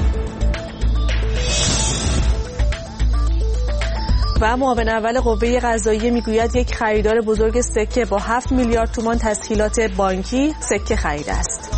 Speaker 1: و معاون اول قوه قضاییه میگوید یک خریدار بزرگ سکه با 7 میلیارد تومان تسهیلات بانکی سکه خریده است.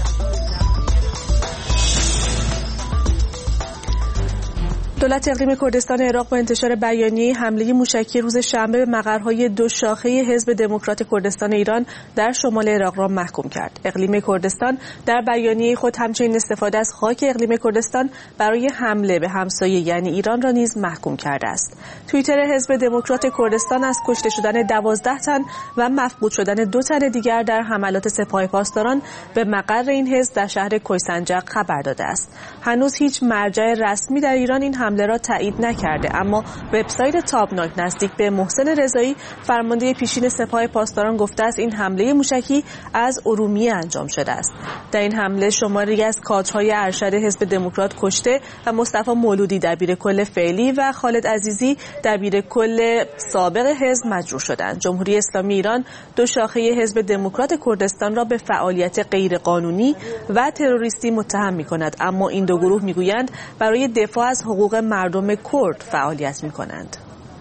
Speaker 1: دولت اقلیم کردستان عراق با انتشار بیانیه حمله موشکی روز شنبه به مقرهای 2 شاخه حزب دموکرات کردستان ایران در شمال عراق را محکوم کرد. اقلیم کردستان در بیانیه خود همچنین استفاده از خاک اقلیم کردستان برای حمله به همسایه یعنی ایران را نیز محکوم کرده است. توییتر حزب دموکرات کردستان از کشته شدن 12 تن و مفقود شدن 2 تن دیگر در حملات سپاه پاسداران به مقر این حزب در شهر کوهسنجق خبر داده است. هنوز هیچ مرجع رسمی در ایران این حمله را تایید نکرده، اما وبسایت تابناک نزدیک به محسن رضایی فرمانده پیشین سپاه پاسداران گفته است این حمله موشکی از ارومیه انجام شده است. در این حمله شماری از کادرهای ارشد حزب دموکرات کشته و مصطفی مولودی دبیر کل فعلی و خالد عزیزی دبیر کل سابق حزب مجروح شدند. جمهوری اسلامی ایران 2 شاخه حزب دموکرات کردستان را به فعالیت غیرقانونی و تروریستی متهم می‌کند، اما این 2 گروه می‌گویند برای دفاع از حقوق مردم کرد فعالیت می‌کنند.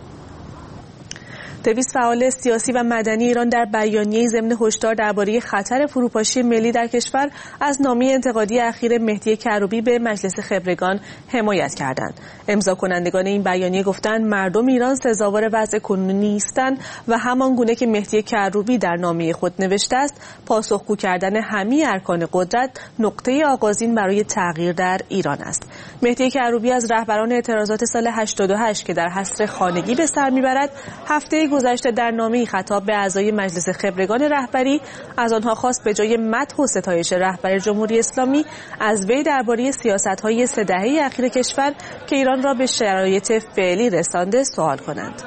Speaker 1: 200 فعال سیاسی و مدنی ایران در بیانیه ضمن هشدار درباره خطر فروپاشی ملی در کشور از نامه انتقادی اخیر مهدی کروبی به مجلس خبرگان حمایت کردند. امضا کنندگان این بیانیه گفتند مردم ایران سزاوار وضع کنونی نیستند و همان گونه که مهدی کروبی در نامه خود نوشته است پاسخگو کردن همه ارکان قدرت نقطه آغازین برای تغییر در ایران است. مهدی کروبی از رهبران اعتراضات سال 88 که در حصر خانگی به سر میبرد هفته گذشته در نامه‌ای خطاب به اعضای مجلس خبرگان رهبری از آنها خواست به جای مدح و ستایش رهبر جمهوری اسلامی از وی درباره سیاست‌های 3 دهه اخیر کشور که ایران را به شرایط فعلی رسانده سوال کنند.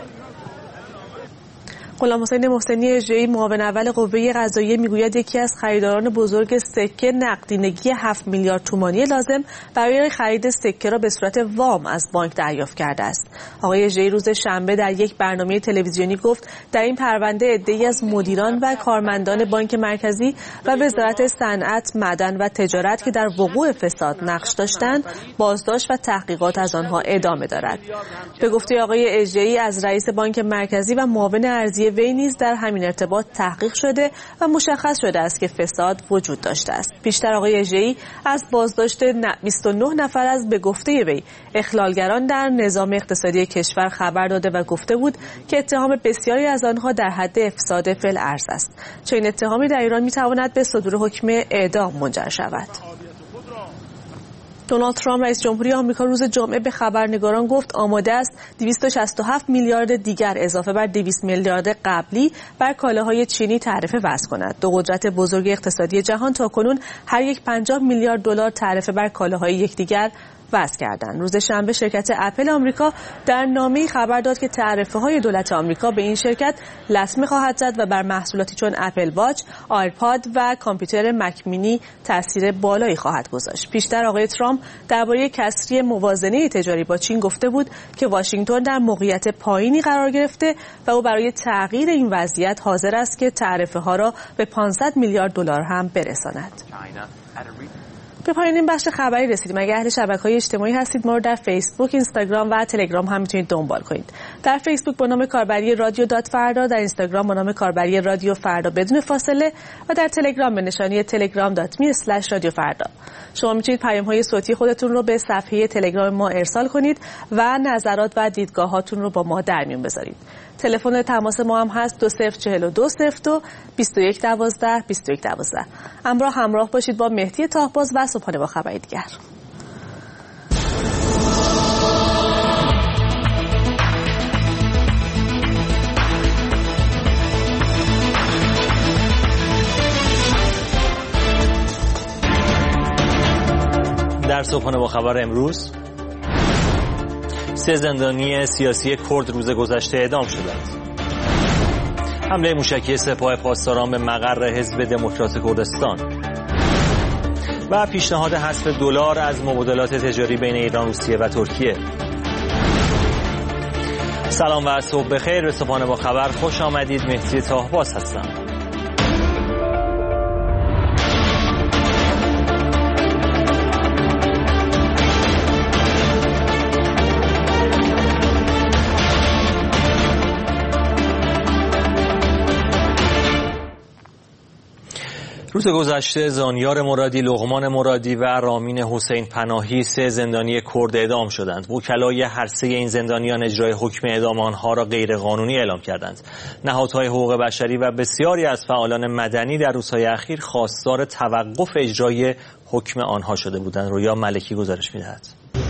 Speaker 1: غلام حسین محسنی اژه‌ای معاون اول قوه قضاییه میگوید یکی از خریداران بزرگ سکه نقدینگی 7 میلیارد تومانی لازم برای خرید سکه را به صورت وام از بانک دریافت کرده است. آقای اژه‌ای روز شنبه در یک برنامه تلویزیونی گفت در این پرونده عده‌ای از مدیران و کارمندان بانک مرکزی و وزارت صنعت، معدن و تجارت که در وقوع فساد نقش داشتند بازداشت و تحقیقات از آنها ادامه دارد. به گفته آقای اژه‌ای از رئیس بانک مرکزی و معاون ارزی وی نیز در همین ارتباط تحقیق شده و مشخص شده است که فساد وجود داشته است. پیشتر آقای اژه‌ای از بازداشت 29 نفر از به گفته وی اخلالگران در نظام اقتصادی کشور خبر داده و گفته بود که اتهام بسیاری از آنها در حد افساد فی الارض است. چنین اتهامی در ایران میتواند به صدور حکم اعدام منجر شود. دونالد ترامپ رئیس جمهوری آمریکا روز جمعه به خبرنگاران گفت آماده است 267 میلیارد دیگر اضافه بر 200 میلیارد قبلی بر کالاهای چینی تعرفه وضع کند. 2 قدرت بزرگ اقتصادی جهان تاکنون هر یک 50 میلیارد دلار تعرفه بر کالاهای یکدیگر وضع کردند. روز شنبه شرکت اپل آمریکا در نامه‌ای خبر داد که تعرفه‌های دولت آمریکا به این شرکت لطمه خواهد زد و بر محصولاتی چون اپل واچ، آیپاد و کامپیوتر مک مینی تاثیر بالایی خواهد گذاشت. پیشتر آقای ترامپ درباره کسری موازنه تجاری با چین گفته بود که واشنگتن در موقعیت پایینی قرار گرفته و او برای تغییر این وضعیت حاضر است که تعرفه‌ها را به 500 میلیارد دلار هم برساند. به پایان این بخش خبری رسیدیم. اگر اهل شبکه‌های اجتماعی هستید ما رو در فیسبوک، اینستاگرام و تلگرام هم میتونید دنبال کنید. در فیسبوک با نام کاربری رادیو فردا، در اینستاگرام با نام کاربری رادیو فردا بدون فاصله و در تلگرام به نشانی telegram.me/رادیو فردا. شما میتونید پیام‌های صوتی خودتون رو به صفحه تلگرام ما ارسال کنید و نظرات و دیدگاهاتون رو با ما در میون بذارید. تلفن تماس ما هم هست 204202 2112 2112. همراه باشید با مهدی تاهباز و صبحانه با خبری دیگر.
Speaker 2: در صبحانه با خبر امروز 3 زندانی سیاسی کرد روز گذشته اعدام شدند. حمله موشکی سپاه پاسداران به مقر حزب دموکرات کردستان و پیشنهاد حذف دلار از مبادلات تجاری بین ایران، روسیه و ترکیه. سلام و صبح بخیر. به صبحانه با خبر خوش آمدید. مهدی طاهباز هستم. روز گذشته زانیار مرادی، لقمان مرادی و رامین حسین پناهی 3 زندانی کرد اعدام شدند. وکلای هر 3 این زندانیان اجرای حکم اعدام آنها را غیرقانونی اعلام کردند. نهادهای حقوق بشری و بسیاری از فعالان مدنی در روزهای اخیر خواستار توقف اجرای حکم آنها شده بودند. رویا ملکی گزارش می‌دهد.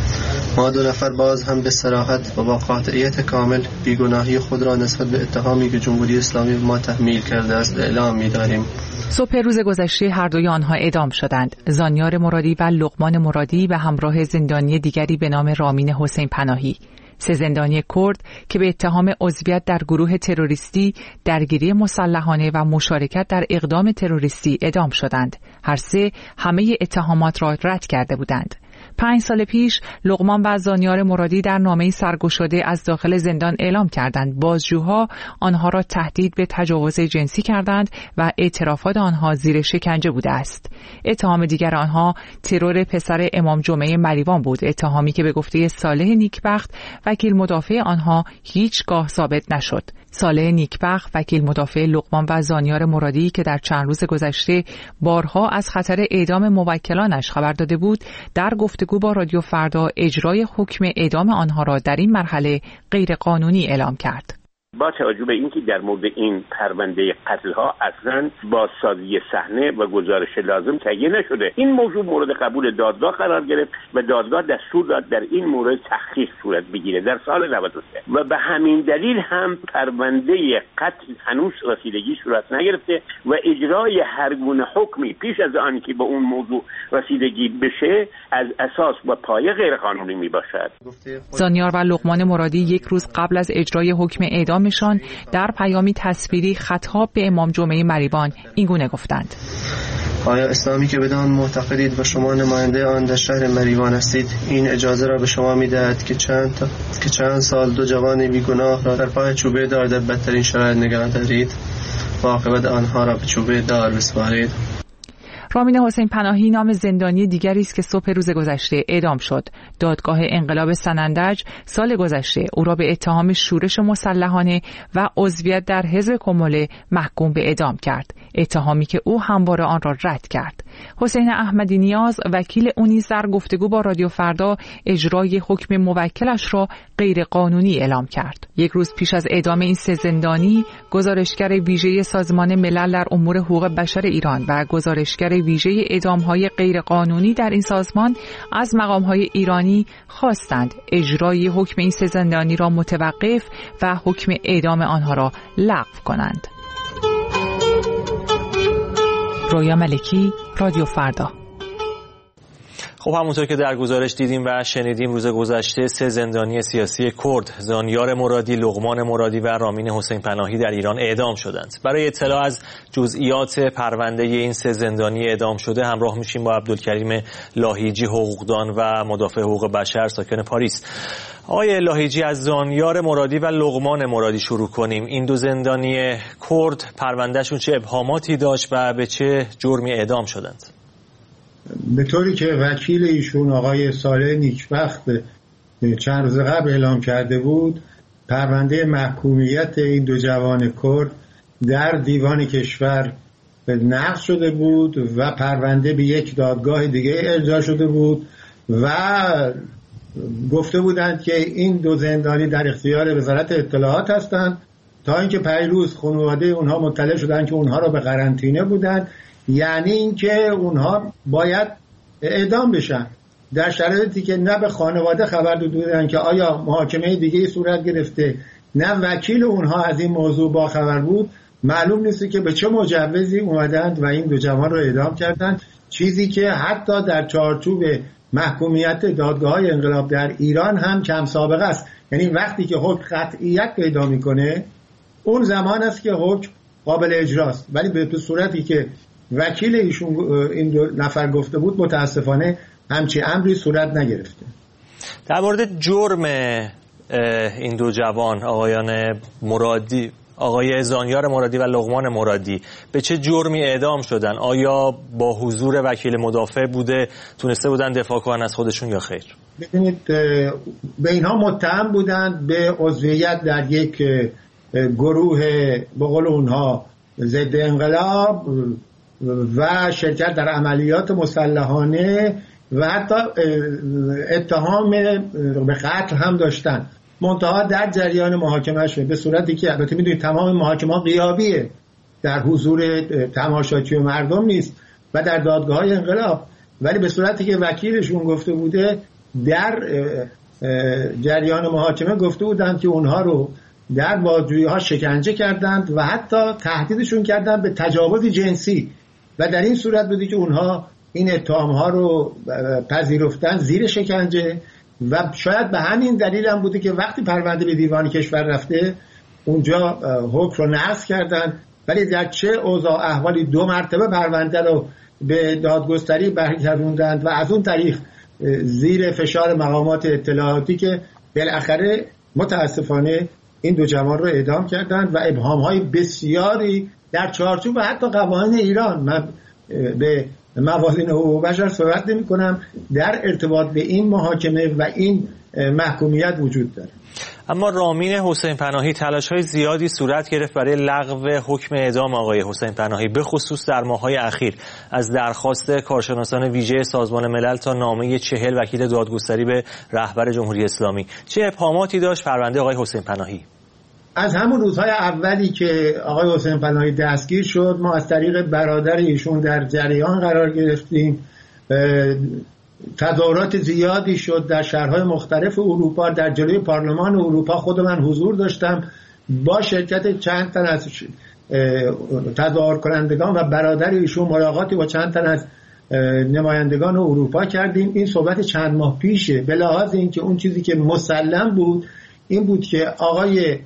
Speaker 3: ما 2 نفر باز هم به صراحت و با قاطعیت کامل بیگناهی خود را نسبت به اتهامی که جمهوری اسلامی به ما تحمیل کرده است اعلام می‌داریم.
Speaker 4: صبح روز گذشته هر دوی آنها اعدام شدند. زانیار مرادی و لقمان مرادی به همراه زندانی دیگری به نام رامین حسین پناهی. 3 زندانی کرد که به اتهام عضویت در گروه تروریستی، درگیری مسلحانه و مشارکت در اقدام تروریستی اعدام شدند. هر 3 همه اتهامات را رد کرده بودند. 5 سال پیش لقمان و زانیار مرادی در نامه‌ای سرگشاده از داخل زندان اعلام کردند بازجوها آنها را تهدید به تجاوز جنسی کردند و اعترافات آنها زیر شکنجه بوده است. اتهام دیگر آنها ترور پسر امام جمعه مریوان بود، اتهامی که به گفته صالح نیکبخت وکیل مدافع آنها هیچگاه ثابت نشد. صالح نیکبخت وکیل مدافع لقمان و زانیار مرادی که در چند روز گذشته بارها از خطر اعدام موکلانش خبر داده بود، در گفتگو با رادیو فردا اجرای حکم اعدام آنها را در این مرحله غیرقانونی اعلام کرد.
Speaker 5: با توجه به اینکه در مورد این پرونده قتل ها اصلا بازسازی صحنه و گزارش لازم تهیه نشده، این موضوع مورد قبول دادگاه قرار گرفت و دادگاه دستور داد در این مورد تحقیق صورت بگیره در سال 93 و به همین دلیل هم پرونده قتل هنوز رسیدگی صورت نگرفته و اجرای هر گونه حکمی پیش از آن که به اون موضوع رسیدگی بشه از اساس و پایه غیر قانونی می باشد.
Speaker 4: زانیار و لقمان مرادی 1 روز قبل از اجرای حکم اعدام در پیامی تصویری خطاب به امام جمعه مریوان این گونه گفتند:
Speaker 3: آیا اسلامی که بدان معتقدید و شما نماینده آن در شهر مریوان هستید این اجازه را به شما می‌دهد که چند سال 2 جوان بیگناه را در پای چوبه دار در بدترین شرایط نگه دارید و عاقبت آنها را به چوبه دار بسپارید؟
Speaker 4: رامین حسین پناهی نام زندانی دیگری است که صبح روز گذشته اعدام شد. دادگاه انقلاب سنندج سال گذشته او را به اتهام شورش مسلحانه و عضویت در حزب کموله محکوم به اعدام کرد، اتهامی که او همواره آن را رد کرد. حسین احمدی نیاز وکیل او نیز در گفتگو با رادیو فردا اجرای حکم موکلش را غیر قانونی اعلام کرد. 1 روز پیش از اعدام این 3 زندانی، گزارشگر ویژه سازمان ملل در امور حقوق بشر ایران و گزارشگر ویژه اعدام‌های غیر قانونی در این سازمان از مقام‌های ایرانی خواستند اجرای حکم این 3 زندانی را متوقف و حکم اعدام آنها را لغو کنند. رویا ملکی، رادیو فردا.
Speaker 2: خب همونطور که در گزارش دیدیم و شنیدیم روز گذشته 3 زندانی سیاسی کرد، زانیار مرادی، لقمان مرادی و رامین حسین پناهی در ایران اعدام شدند. برای اطلاع از جزئیات پرونده این 3 زندانی اعدام شده همراه میشیم با عبدالکریم لاهیجی، حقوقدان و مدافع حقوق بشر ساکن پاریس. آقای لاهیجی، از زانیار مرادی و لقمان مرادی شروع کنیم. این 2 زندانی کرد پروندهشون چه ابهاماتی داشت و به چه جرمی اعدام شدند؟
Speaker 6: به طوری که وکیل ایشون آقای صالح نیکبخت چند روز قبل اعلام کرده بود، پرونده محکومیت این 2 جوان کرد در دیوان کشور نقض شده بود و پرونده به یک دادگاه دیگه ارجاع شده بود و گفته بودند که این 2 زندانی در اختیار وزارت اطلاعات هستند، تا اینکه پیروز خانواده اونها مطلع شدند که اونها را به قرنطینه بودند، یعنی اینکه اونها باید اعدام بشن، در شرایطی که نه به خانواده خبر داده بودند که آیا محاکمه دیگه صورت گرفته، نه وکیل اونها از این موضوع با خبر بود. معلوم نیست که به چه مجوزی اومدند و این 2 جوان رو اعدام کردند، چیزی که حتی در چارچوب محکومیت دادگاه‌های انقلاب در ایران هم کم سابقه است. یعنی وقتی که حکم قطعیت پیدا میکنه اون زمان است که حکم قابل اجراست، ولی به صورتی که وکیل ایشون این دو نفر گفته بود متاسفانه همچی امری صورت نگرفته.
Speaker 2: در مورد جرم این دو جوان آقایان مرادی، آقای زانیار مرادی و لقمان مرادی، به چه جرمی اعدام شدن؟ آیا با حضور وکیل مدافع بوده، تونسته بودن دفاع کنن از خودشون یا خیر؟
Speaker 6: ببینید به اینها متهم بودند به عضویت در یک گروه به قول اونها ضد انقلاب و شرکت در عملیات مسلحانه و حتی اتهام به قتل هم داشتن. منتها در جریان محاکمه شد به صورتی که البته میدونید تمام محاکمه غیابیه، در حضور تماشاچی و مردم نیست و در دادگاه‌های انقلاب، ولی به صورتی که وکیلشون گفته بوده در جریان محاکمه گفته بودند که اونها رو در بازجویی‌ها شکنجه کردند و حتی تهدیدشون کردند به تجاوز جنسی و در این صورت بودی که اونها این اتهام‌ها رو پذیرفتن زیر شکنجه و شاید به همین دلیل هم بوده که وقتی پرونده به دیوان کشور رفته اونجا حکم رو نقض کردن، ولی در چه اوضاع احوالی 2 مرتبه پرونده رو به دادگستری برگردوندند و از اون طریق زیر فشار مقامات اطلاعاتی که بالاخره متاسفانه این 2 جوان رو اعدام کردند و ابهام‌های بسیاری در چارچوب حتی قوانین ایران، من به موازین حقوق بشر صحبت نمی‌کنم، در ارتباط به این محاکمه و این محکومیت وجود داره.
Speaker 2: اما رامین حسین پناهی تلاش‌های زیادی صورت گرفت برای لغو حکم اعدام آقای حسین پناهی، به خصوص در ماه‌های اخیر، از درخواست کارشناسان ویژه سازمان ملل تا نامه 40 وکیل دادگستری به رهبر جمهوری اسلامی. چه ابهاماتی داشت پرونده آقای حسین پناهی؟
Speaker 6: از همون روزهای اولی که آقای حسین پناهی دستگیر شد ما از طریق برادر ایشون در جریان قرار گرفتیم. تظاهرات زیادی شد در شهرهای مختلف اروپا، در جلوی پارلمان اروپا خود من حضور داشتم با شرکت چند تن از تظاهر کنندگان و برادر ایشون ملاقاتی با چند تن از نمایندگان اروپا کردیم. این صحبت چند ماه پیشه. به لحاظ اینکه اون چیزی که مسلم بود این بود که آقای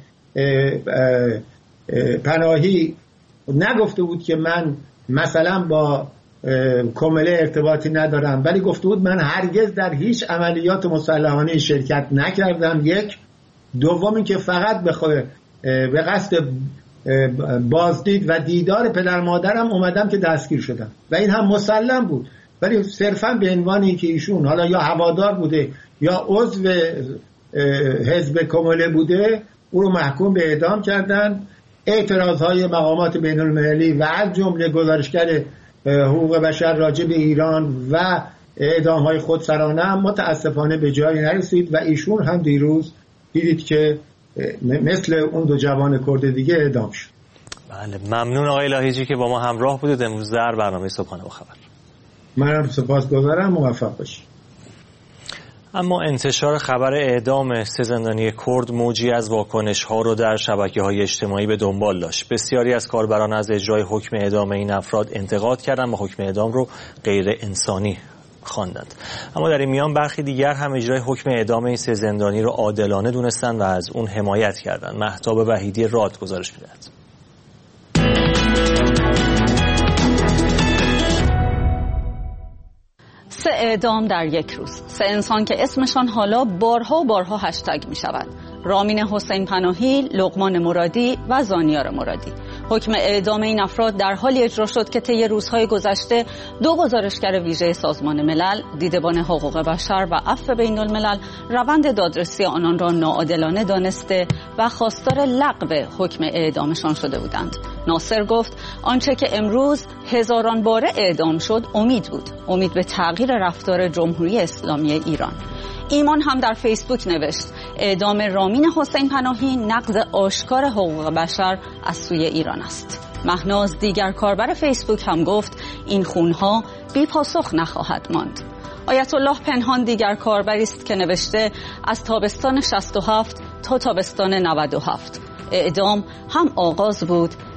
Speaker 6: پناهی نگفته بود که من مثلا با کمله ارتباطی ندارم، ولی گفته بود من هرگز در هیچ عملیات مسلحانه شرکت نکردم. یک دومی که فقط به قصد بازدید و دیدار پدر مادرم اومدم که دستگیر شدم و این هم مسلم بود، ولی صرفا به عنوانی که ایشون حالا یا هوادار بوده یا عضو حزب کمله بوده او رو محکوم به اعدام کردن. اعتراضهای مقامات بین المللی و از جمله گزارشگر حقوق بشر راجع به ایران و اعدام‌های خودسرانه هم متاسفانه به جایی نرسید و ایشون هم دیروز دیدید که مثل اون 2 جوان کرد دیگه اعدام شد.
Speaker 2: بله، ممنون آقای لاهیجی که با ما همراه بودید امروز در برنامه صبحانه با خبر.
Speaker 6: منم سپاسگزارم، موفق باشید.
Speaker 2: اما انتشار خبر اعدام 3 زندانی کرد موجی از واکنش‌ها رو در شبکه‌های اجتماعی به دنبال داشت. بسیاری از کاربران از اجرای حکم اعدام این افراد انتقاد کردند و حکم اعدام رو غیر انسانی خواندند. اما در این میان برخی دیگر هم اجرای حکم اعدام این 3 زندانی رو عادلانه دونستند و از اون حمایت کردند. مهتاب وحیدی راد گزارش می‌دهد.
Speaker 7: 3 اعدام در یک روز، 3 انسان که اسمشان حالا بارها و بارها هشتگ می شود: رامین حسین پناهی، لقمان مرادی و زانیار مرادی. حکم اعدام این افراد در حالی اجرا شد که طی روزهای گذشته 2 گزارشگر ویژه سازمان ملل، دیدبان حقوق بشر و عفو بین الملل روند دادرسی آنان را ناعادلانه دانسته و خواستار لغو حکم اعدامشان شده بودند. ناصر گفت آنچه که امروز هزاران باره اعدام شد امید بود، امید به تغییر رفتار جمهوری اسلامی ایران. ایمان هم در فیسبوک نوشت اعدام رامین حسین پناهی نقض آشکار حقوق بشر از سوی ایران است. مهناز دیگر کاربر فیسبوک هم گفت این خونها بی پاسخ نخواهد ماند. آیت الله پنهان دیگر کاربری است که نوشته از تابستان 67 تا تابستان 97 اعدام هم آغاز بود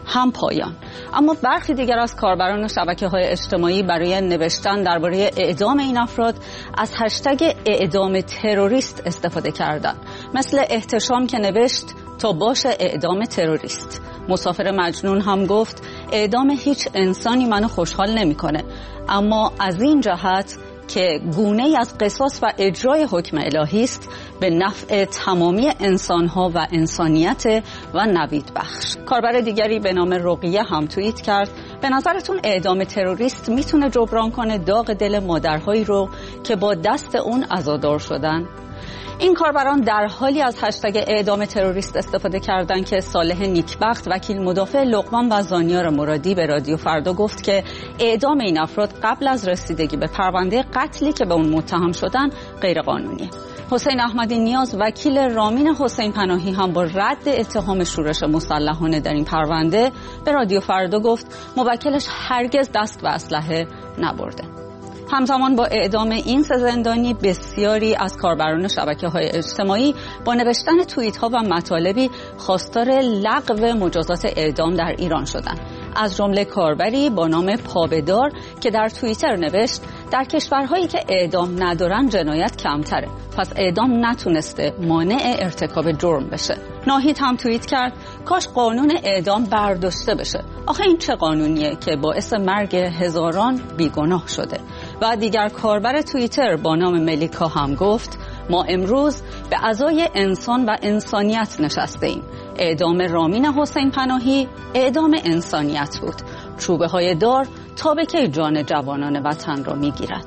Speaker 7: هم پایان. اما برخی دیگر از کاربران شبکه‌های اجتماعی برای نوشتن درباره اعدام این افراد از هشتگ اعدام تروریست استفاده کردند. مثل احتشام که نوشت تا باشه اعدام تروریست. مسافر مجنون هم گفت اعدام هیچ انسانی منو خوشحال نمی‌کنه، اما از این جهت که گونه‌ای از قصاص و اجرای حکم الهی است به نفع تمامی انسان‌ها و انسانیت و نوید بخش. کاربر دیگری به نام رقیه هم توییت کرد به نظرتون اعدام تروریست میتونه جبران کنه داغ دل مادرهایی رو که با دست اون عزادار شدن؟ این کاربران در حالی از هشتگ اعدام تروریست استفاده کردند که صالح نیکبخت وکیل مدافع لقمان و زانیار مرادی به رادیو فردا گفت که اعدام این افراد قبل از رسیدگی به پرونده قتلی که به اون متهم شدن غیر قانونیه. حسین احمدی نیاز وکیل رامین حسین پناهی هم با رد اتهام شورش مسلحانه در این پرونده به رادیو فردا گفت موکلش هرگز دست به اسلحه نبرده. همزمان با اعدام این سه زندانی بسیاری از کاربران شبکه‌های اجتماعی با نوشتن توییت‌ها و مطالبی خواستار لغو مجازات اعدام در ایران شدند. از جمله کاربری با نام پابدار که در توییتر نوشت در کشورهایی که اعدام ندارن جنایت کمتره، پس اعدام نتونسته مانع ارتکاب جرم بشه. ناهید هم توییت کرد کاش قانون اعدام برداشته بشه، آخه این چه قانونیه که باعث مرگ هزاران بیگناه شده. و دیگر کاربر توییتر با نام ملیکا هم گفت ما امروز به عزای انسان و انسانیت نشسته ایم. اعدام رامین حسین پناهی اعدام انسانیت بود. چوبه های دار تا به کی جان جوانان وطن را میگیرد؟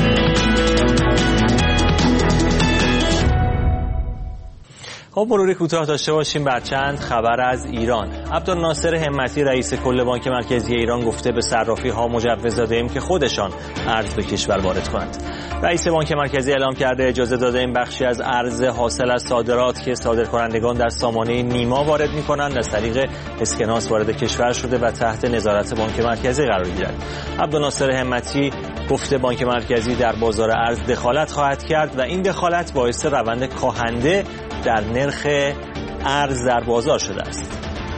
Speaker 2: خب مروری کوتاه داشته باشیم بر چند خبر از ایران. عبدالناصر همتی رئیس کل بانک مرکزی ایران گفته به صرافی‌ها مجوز داده‌ایم که خودشان ارز به کشور وارد کنند. رئیس بانک مرکزی اعلام کرده اجازه داده‌ایم بخشی از ارز حاصل از صادرات که صادرکنندگان در سامانه نیما وارد می‌کنند از طریق اسکناس وارد کشور شده و تحت نظارت بانک مرکزی قرار گیرد. عبدالناصر همتی گفته بانک مرکزی در بازار ارز دخالت خواهد کرد و این دخالت باعث روند کاهنده در نرخ ارز در بازار شده است.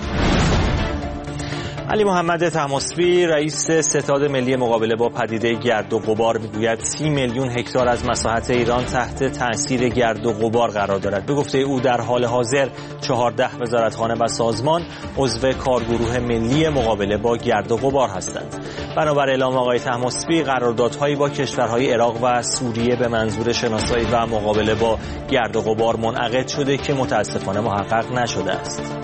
Speaker 2: علی محمد طهماسبی رئیس ستاد ملی مقابله با پدیده گرد و غبار میگوید 30 میلیون هکتار از مساحت ایران تحت تاثیر گرد و غبار قرار دارد. به گفته او در حال حاضر 14 وزارتخانه و سازمان عضو کارگروه ملی مقابله با گرد و غبار هستند. بنابر اعلام آقای طهماسبی قراردادهایی با کشورهای عراق و سوریه به منظور شناسایی و مقابله با گرد و غبار منعقد شده که متاسفانه محقق نشده است.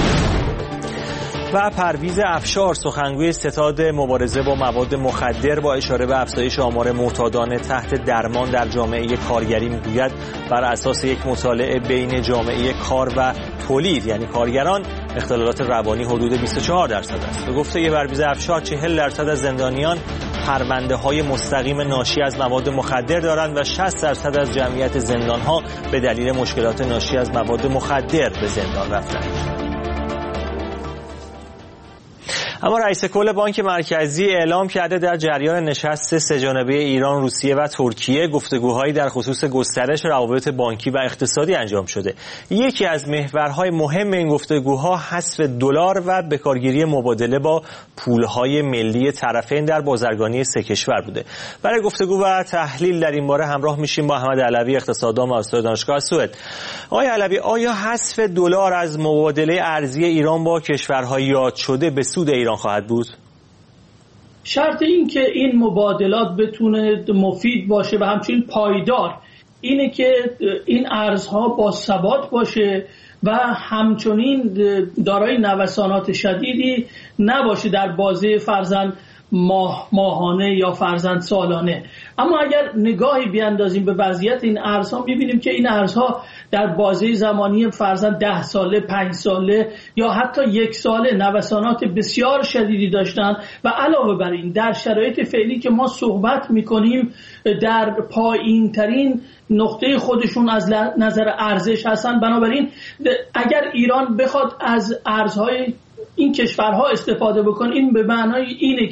Speaker 2: و پرویز افشار سخنگوی ستاد مبارزه با مواد مخدر با اشاره به افزایش آمار معتادان تحت درمان در جامعه کارگری میگوید بر اساس یک مطالعه بین جامعه کار و تولید یعنی کارگران اختلالات روانی حدود 24% است. به گفته پرویز افشار 40% از زندانیان پرونده‌های مستقیم ناشی از مواد مخدر دارند و 60% از جمعیت زندان‌ها به دلیل مشکلات ناشی از مواد مخدر به زندان رفتند. اما رئیس کل بانک مرکزی اعلام کرده در جریان نشست سه‌جانبه ایران، روسیه و ترکیه گفتگوهایی در خصوص گسترش روابط بانکی و اقتصادی انجام شده. یکی از محورهای مهم این گفتگوها حذف دلار و بکارگیری مبادله با پولهای ملی طرفین در بازرگانی سه کشور بوده. برای گفتگو و تحلیل در این باره همراه میشیم با احمد علوی اقتصاددان و استاد دانشگاه سوئد. آقای علوی، آیا حذف دلار از مبادله ارزی ایران با کشورهای یاد شده به سود ایران خواهد بود؟
Speaker 8: شرط این که این مبادلات بتونه مفید باشه و همچنین پایدار اینه که این ارزها با ثبات باشه و همچنین دارای نوسانات شدیدی نباشه در بازه فرضاً ماهانه یا فرضاً سالانه. اما اگر نگاهی بیاندازیم به وضعیت این ارزها می‌بینیم که این ارزها در بازه زمانی فرضاً 10 ساله، 5 ساله یا حتی 1 ساله نوسانات بسیار شدیدی داشتن و علاوه بر این در شرایط فعلی که ما صحبت می‌کنیم در پایین‌ترین نقطه خودشون از نظر ارزش هستن. بنابراین اگر ایران بخواد از ارزهای این کشورها استفاده بکنه این به معنای اینه که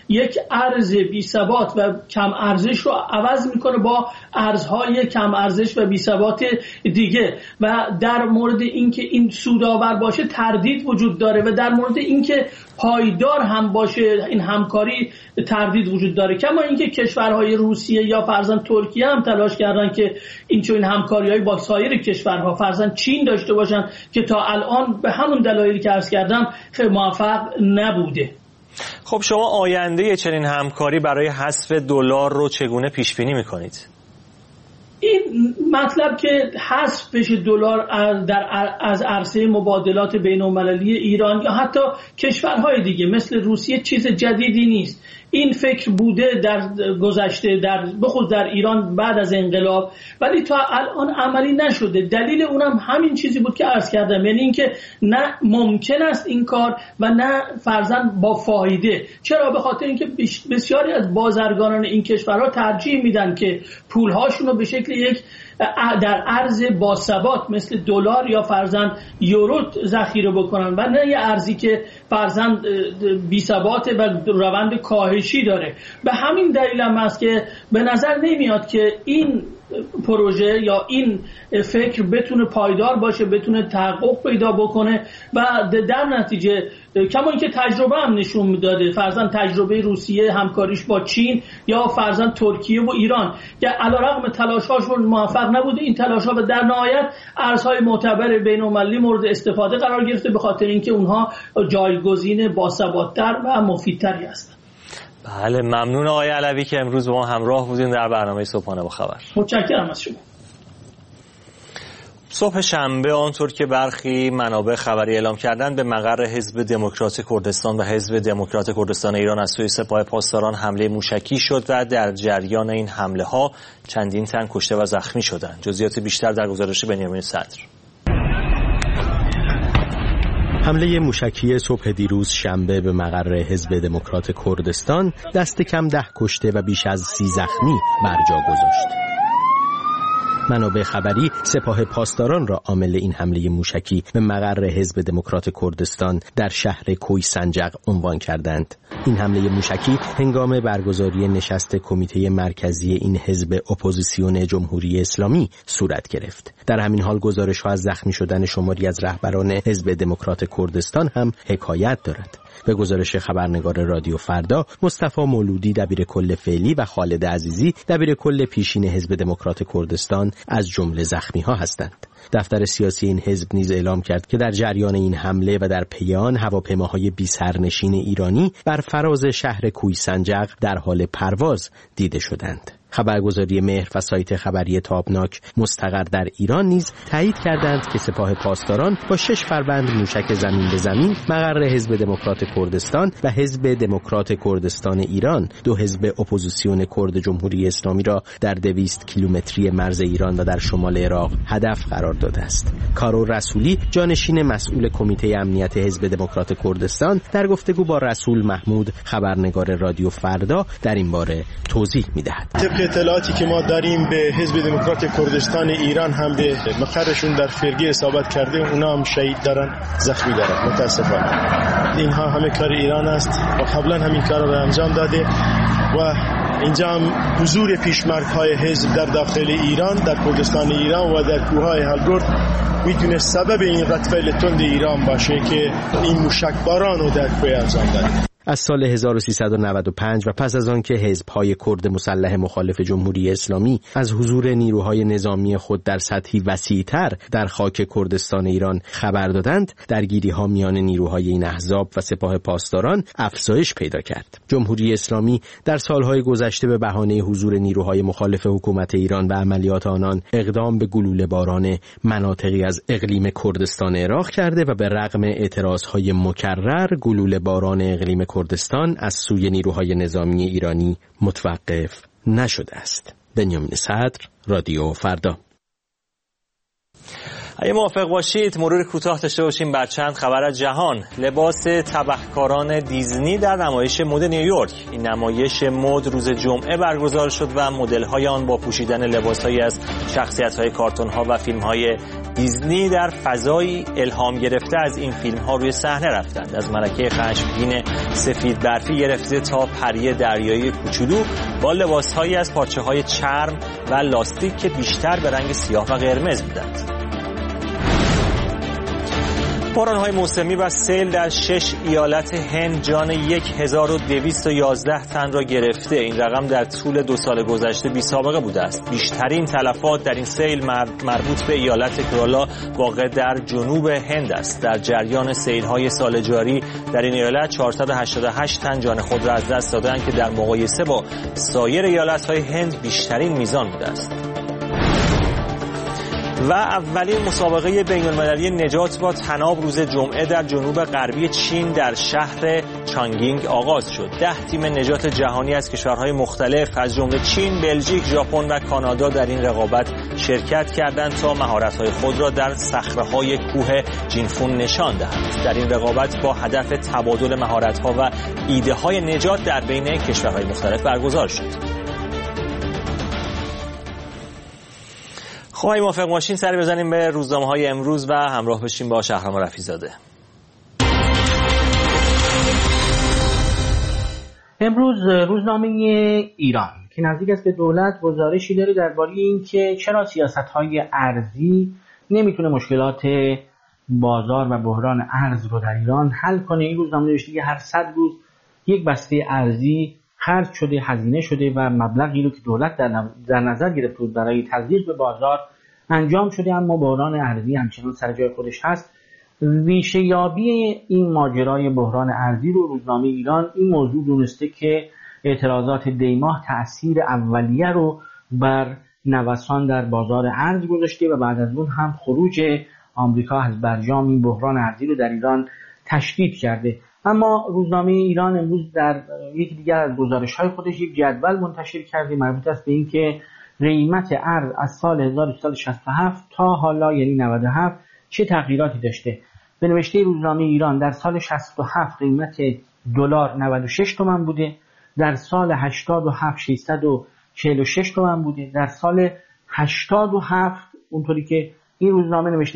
Speaker 8: یک ارز بی ثبات و کم ارزش رو عوض میکنه با ارزهای کم ارزش و بی ثبات دیگه و در مورد اینکه این سودآور باشه تردید وجود داره و در مورد اینکه پایدار هم باشه این همکاری تردید وجود داره. کما اینکه کشورهای روسیه یا فرضاً ترکیه هم تلاش کردن که این چنین همکاری‌های با سایر کشورها فرضاً چین داشته باشن که تا الان به همون دلایلی که عرض کردم خیلی موفق نبوده.
Speaker 2: خب شما آینده چنین همکاری برای حذف دلار رو چگونه پیش بینی می‌کنید؟
Speaker 8: این مطلب که حذف دلار از عرصه مبادلات بین‌المللی ایران یا حتی کشورهای دیگه مثل روسیه چیز جدیدی نیست. این فکر بوده در گذشته بخصوص در ایران بعد از انقلاب، ولی تا الان عملی نشده. دلیل اونم همین چیزی بود که عرض کردم، یعنی اینکه نه ممکن است این کار و نه فرضاً با فایده. چرا؟ به خاطر اینکه بسیاری از بازرگانان این کشورها ترجیح میدن که پولهاشون رو به شکل یک در ارز با ثبات مثل دلار یا فرضاً یورو ذخیره بکنن و نه یه ارزی که فرضاً بی ثبات و روند کاهشی داره. به همین دلیل هم است که به نظر نمیاد که این پروژه یا این فکر بتونه پایدار باشه، بتونه تحقق پیدا بکنه و در نتیجه کما اینکه تجربه هم نشون میداده، فرضاً تجربه روسیه همکاریش با چین یا فرضاً ترکیه و ایران که علیرغم تلاش‌هاشون موفق نبوده، این تلاش‌ها به در نهایت ارزهای معتبر بین‌المللی مورد استفاده قرار گرفته به خاطر اینکه اونها جایگزین باثبات‌تر و مفیدتری هستند.
Speaker 2: بله، ممنون آقای علوی که امروز با ما همراه بودین در برنامه صبحانه با خبر.
Speaker 8: متشکرم از شما.
Speaker 2: صبح شنبه آنطور که برخی منابع خبری اعلام کردند به مقر حزب دموکرات کردستان و حزب دموکرات کردستان ایران از سوی سپاه پاسداران حمله موشکی شد و در جریان این حمله ها چندین تن کشته و زخمی شدند. جزئیات بیشتر در گزارش بنیامین صدر.
Speaker 9: حمله موشکی صبح دیروز شنبه به مقر حزب دموکرات کردستان دست کم 10 کشته و بیش از 30 زخمی بر جا گذاشت. منابع خبری سپاه پاسداران را عامل این حمله موشکی به مقر حزب دموکرات کردستان در شهر کوی سنجق عنوان کردند. این حمله موشکی هنگام برگزاری نشست کمیته مرکزی این حزب اپوزیسیون جمهوری اسلامی صورت گرفت. در همین حال گزارش‌ها از زخمی شدن شماری از رهبران حزب دموکرات کردستان هم حکایت دارد. به گزارش خبرنگار رادیو فردا، مصطفی مولودی دبیر کل فعلی و خالد عزیزی دبیر کل پیشین حزب دموکرات کردستان از جمله زخمی‌ها هستند. دفتر سیاسی این حزب نیز اعلام کرد که در جریان این حمله و در پی آن هواپیماهای بی سرنشین ایرانی بر فراز شهر کوی سنجق در حال پرواز دیده شدند. خبرگزاری مهر و سایت خبری تابناک مستقر در ایران نیز تایید کردند که سپاه پاسداران با 6 فروند موشک زمین به زمین مقر حزب دموکرات کردستان و حزب دموکرات کردستان ایران، دو حزب اپوزیسیون کرد جمهوری اسلامی را در 200 کیلومتری مرز ایران و در شمال عراق هدف قرار داده است. کارول رسولی، جانشین مسئول کمیته امنیت حزب دموکرات کردستان، در گفتگو با رسول محمود خبرنگار رادیو فردا در این باره توضیح می‌دهد.
Speaker 10: اطلاعاتی که ما داریم به حزب دموکرات کردستان ایران هم به مقرشون در فرگی اصابت کرده، اونا هم شهید دارن، زخمی دارن. متاسفانه اینها همه کار ایران است و قبلا همین کار را انجام داده و اینجا هم حضور پیشمردهای حزب در داخل ایران، در کردستان ایران و در کوههای هلگرد میتونه سبب این قطفه تند ایران باشه که این موشکباران رو در کوه انجام داده.
Speaker 9: از سال 1395 و پس از آن که حزب‌های کرد مسلح مخالف جمهوری اسلامی از حضور نیروهای نظامی خود در سطحی وسیع‌تر در خاک کردستان ایران خبر دادند، درگیری‌ها میان نیروهای این احزاب و سپاه پاسداران افزایش پیدا کرد. جمهوری اسلامی در سالهای گذشته به بهانه حضور نیروهای مخالف حکومت ایران و عملیات آنان اقدام به گلوله باران مناطقی از اقلیم کردستان عراق کرده و به رغم اعتراضهای مکرر گلوله باران اقلیم کردستان از سوی نیروهای نظامی ایرانی متوقف نشده است. بنیامین صدر، رادیو فردا.
Speaker 2: اگه موافق باشید مرور کوتاه داشته باشیم بر چند خبر از جهان. لباس تبهکاران دیزنی در نمایش مد نیویورک. این نمایش مد روز جمعه برگزار شد و مدل‌های آن با پوشیدن لباس‌هایی از شخصیت‌های کارتون‌ها و فیلم‌های دیزنی در فضایی الهام گرفته از این فیلم‌ها روی صحنه رفتند. از ملکه خشمگین سفید برفی گرفته تا پری دریایی کوچولو با لباسهایی از پارچه‌های چرم و لاستیک که بیشتر به رنگ سیاه و قرمز بودند. باران‌های موسمی و سیل در 6 ایالت هند جان 1211 تن را گرفته. این رقم در طول 2 سال گذشته بی‌سابقه بوده است. بیشترین تلفات در این سیل مربوط به ایالت کرالا واقع در جنوب هند است. در جریان سیل‌های سال جاری در این ایالت 488 تن جان خود را از دست دادند که در مقایسه با سایر ایالت‌های هند بیشترین میزان بوده است. و اولین مسابقه بین‌المللی نجات با طناب روز جمعه در جنوب غربی چین در شهر چانگینگ آغاز شد. 10 تیم نجات جهانی از کشورهای مختلف از جمله چین، بلژیک، ژاپن و کانادا در این رقابت شرکت کردند تا مهارت‌های خود را در صخره‌های کوه جینفون نشان دهند. در این رقابت با هدف تبادل مهارت‌ها و ایده‌های نجات در بین کشورهای مختلف برگزار شد. خواهی موافق باشین سری بزنیم به روزنامه‌های امروز و همراه بشیم با شهرام رفیع‌زاده.
Speaker 11: امروز روزنامه ایران که نزدیک است به دولت گزارشی داره درباره اینکه چرا سیاست‌های ارزی نمیتونه مشکلات بازار و بحران ارز رو در ایران حل کنه. این روزنامه نوشته که هر 100 روز یک بسته ارزی خرج شده، هزینه شده و مبلغی رو که دولت در نظر گرفته بود برای تزریق به بازار انجام شده، اما بحران ارزی همچنان سر جای خودش هست. ریشه یابی این ماجرای بحران ارزی رو روزنامه ایران این موضوع دونسته که اعتراضات دیماه تأثیر اولیه رو بر نوسان در بازار ارز گذاشته و بعد از اون هم خروج آمریکا از برجام این بحران ارزی رو در ایران تشدید کرده. اما روزنامه ایران امروز در یکی دیگر از گزارش‌های خودش یک جدول منتشر کرده مربوط است به اینکه قیمت ارز از سال 1367 تا حالا یعنی 97 چه تغییراتی داشته. به نوشته روزنامه ایران در سال 67 قیمت دلار 96 تومان بوده، در سال 87 646 تومان بوده، در سال 87 اونطوری که این روزنامه نوشته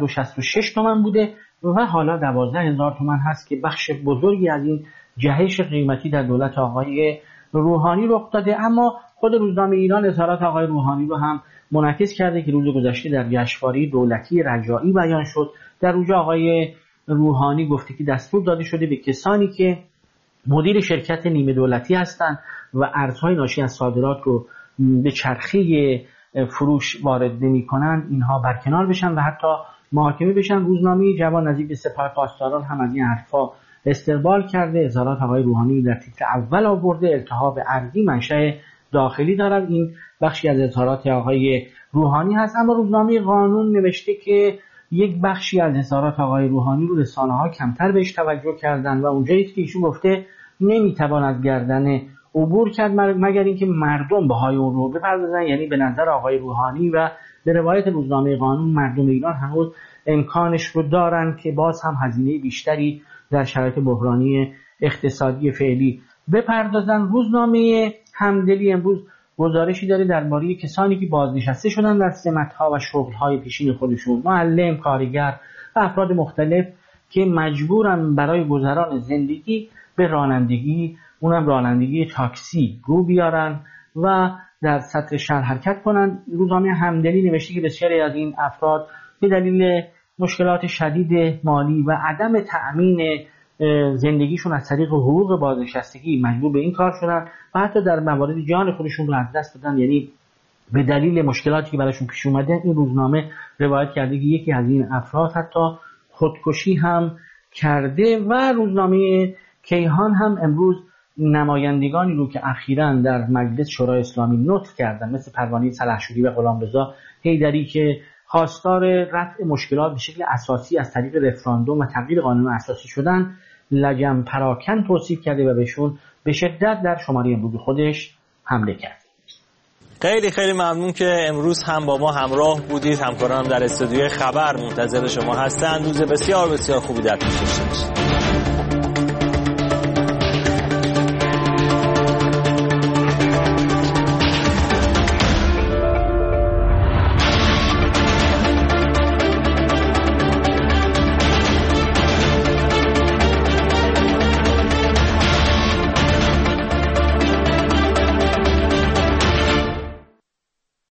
Speaker 11: 966 تومان بوده و حالا 12000 تومان هست که بخش بزرگی از این جهش قیمتی در دولت آقای روحانی رخ داده. اما خود روزنامه ایران اظهارات آقای روحانی رو هم منعکس کرده که روز گذشته در جشنواره دولتی رجایی بیان شد. در اونجا آقای روحانی گفته که دستور داده شده به کسانی که مدیر شرکت نیمه دولتی هستند و ارزهای ناشی از صادرات رو به چرخه فروش وارد نمی‌کنند اینها برکنار بشن و حتی محاکمه بشن. روزنامه جوان نزدیک به سپاه پاسداران هم از این حرفا استقبال کرده. اظهارات آقای روحانی در تیتر اول آورده التهاب ارزی منشأ داخلی دارد. این بخشی از اظهارات آقای روحانی هست. اما روزنامه قانون نوشته که یک بخشی از اظهارات آقای روحانی رو رسانه‌ها کمتر بهش توجه کردن و اونجایی که ایشون گفته نمیتوان از گردن عبور کرد مگر اینکه مردم بهای اون رو بپردازن. یعنی به نظر آقای روحانی و به روایت روزنامه قانون مردم ایران هنوز امکانش رو دارن که باز هم هزینه بیشتری در شرایط بحرانی اقتصادی فعلی بپردازن. روزنامه همدلی امروز گزارشی داره درباره کسانی که بازنشسته شدن در سمت‌ها و شغل‌های پیشین خودشون، معلم، کارگر و افراد مختلف که مجبورن برای گذران زندگی به رانندگی، اونم رانندگی تاکسی رو بیارن و در سطح شهر حرکت کنن. روزنامه همدلی نوشته که بسیاری از این افراد به دلیل مشکلات شدید مالی و عدم تأمین زندگیشون از طریق حقوق بازنشستگی مجبور به این کار شدن و حتی در موارد جان خودشون رو از دست دادن. یعنی به دلیل مشکلاتی که براشون پیش اومده این روزنامه روایت کرده که یکی از این افراد حتی خودکشی هم کرده. و روزنامه کیهان هم امروز نمایندگانی رو که اخیراً در مجلس شورای اسلامی نطق کردن مثل پروانه سلحشوری و غلامرضا حیدری که خواستار رفع مشکلات به شکل اساسی از طریق رفراندوم و تغییر قانون اساسی شدن لجن پراکن توصیف کرده و بهشون به شدت در شماره امروز خودش حمله کرد.
Speaker 2: خیلی خیلی ممنون که امروز هم با ما همراه بودید. همکارانم در استودیوی خبر منتظر شما هستند. روز بسیار بسیار خوبی در پیش داشته باشید.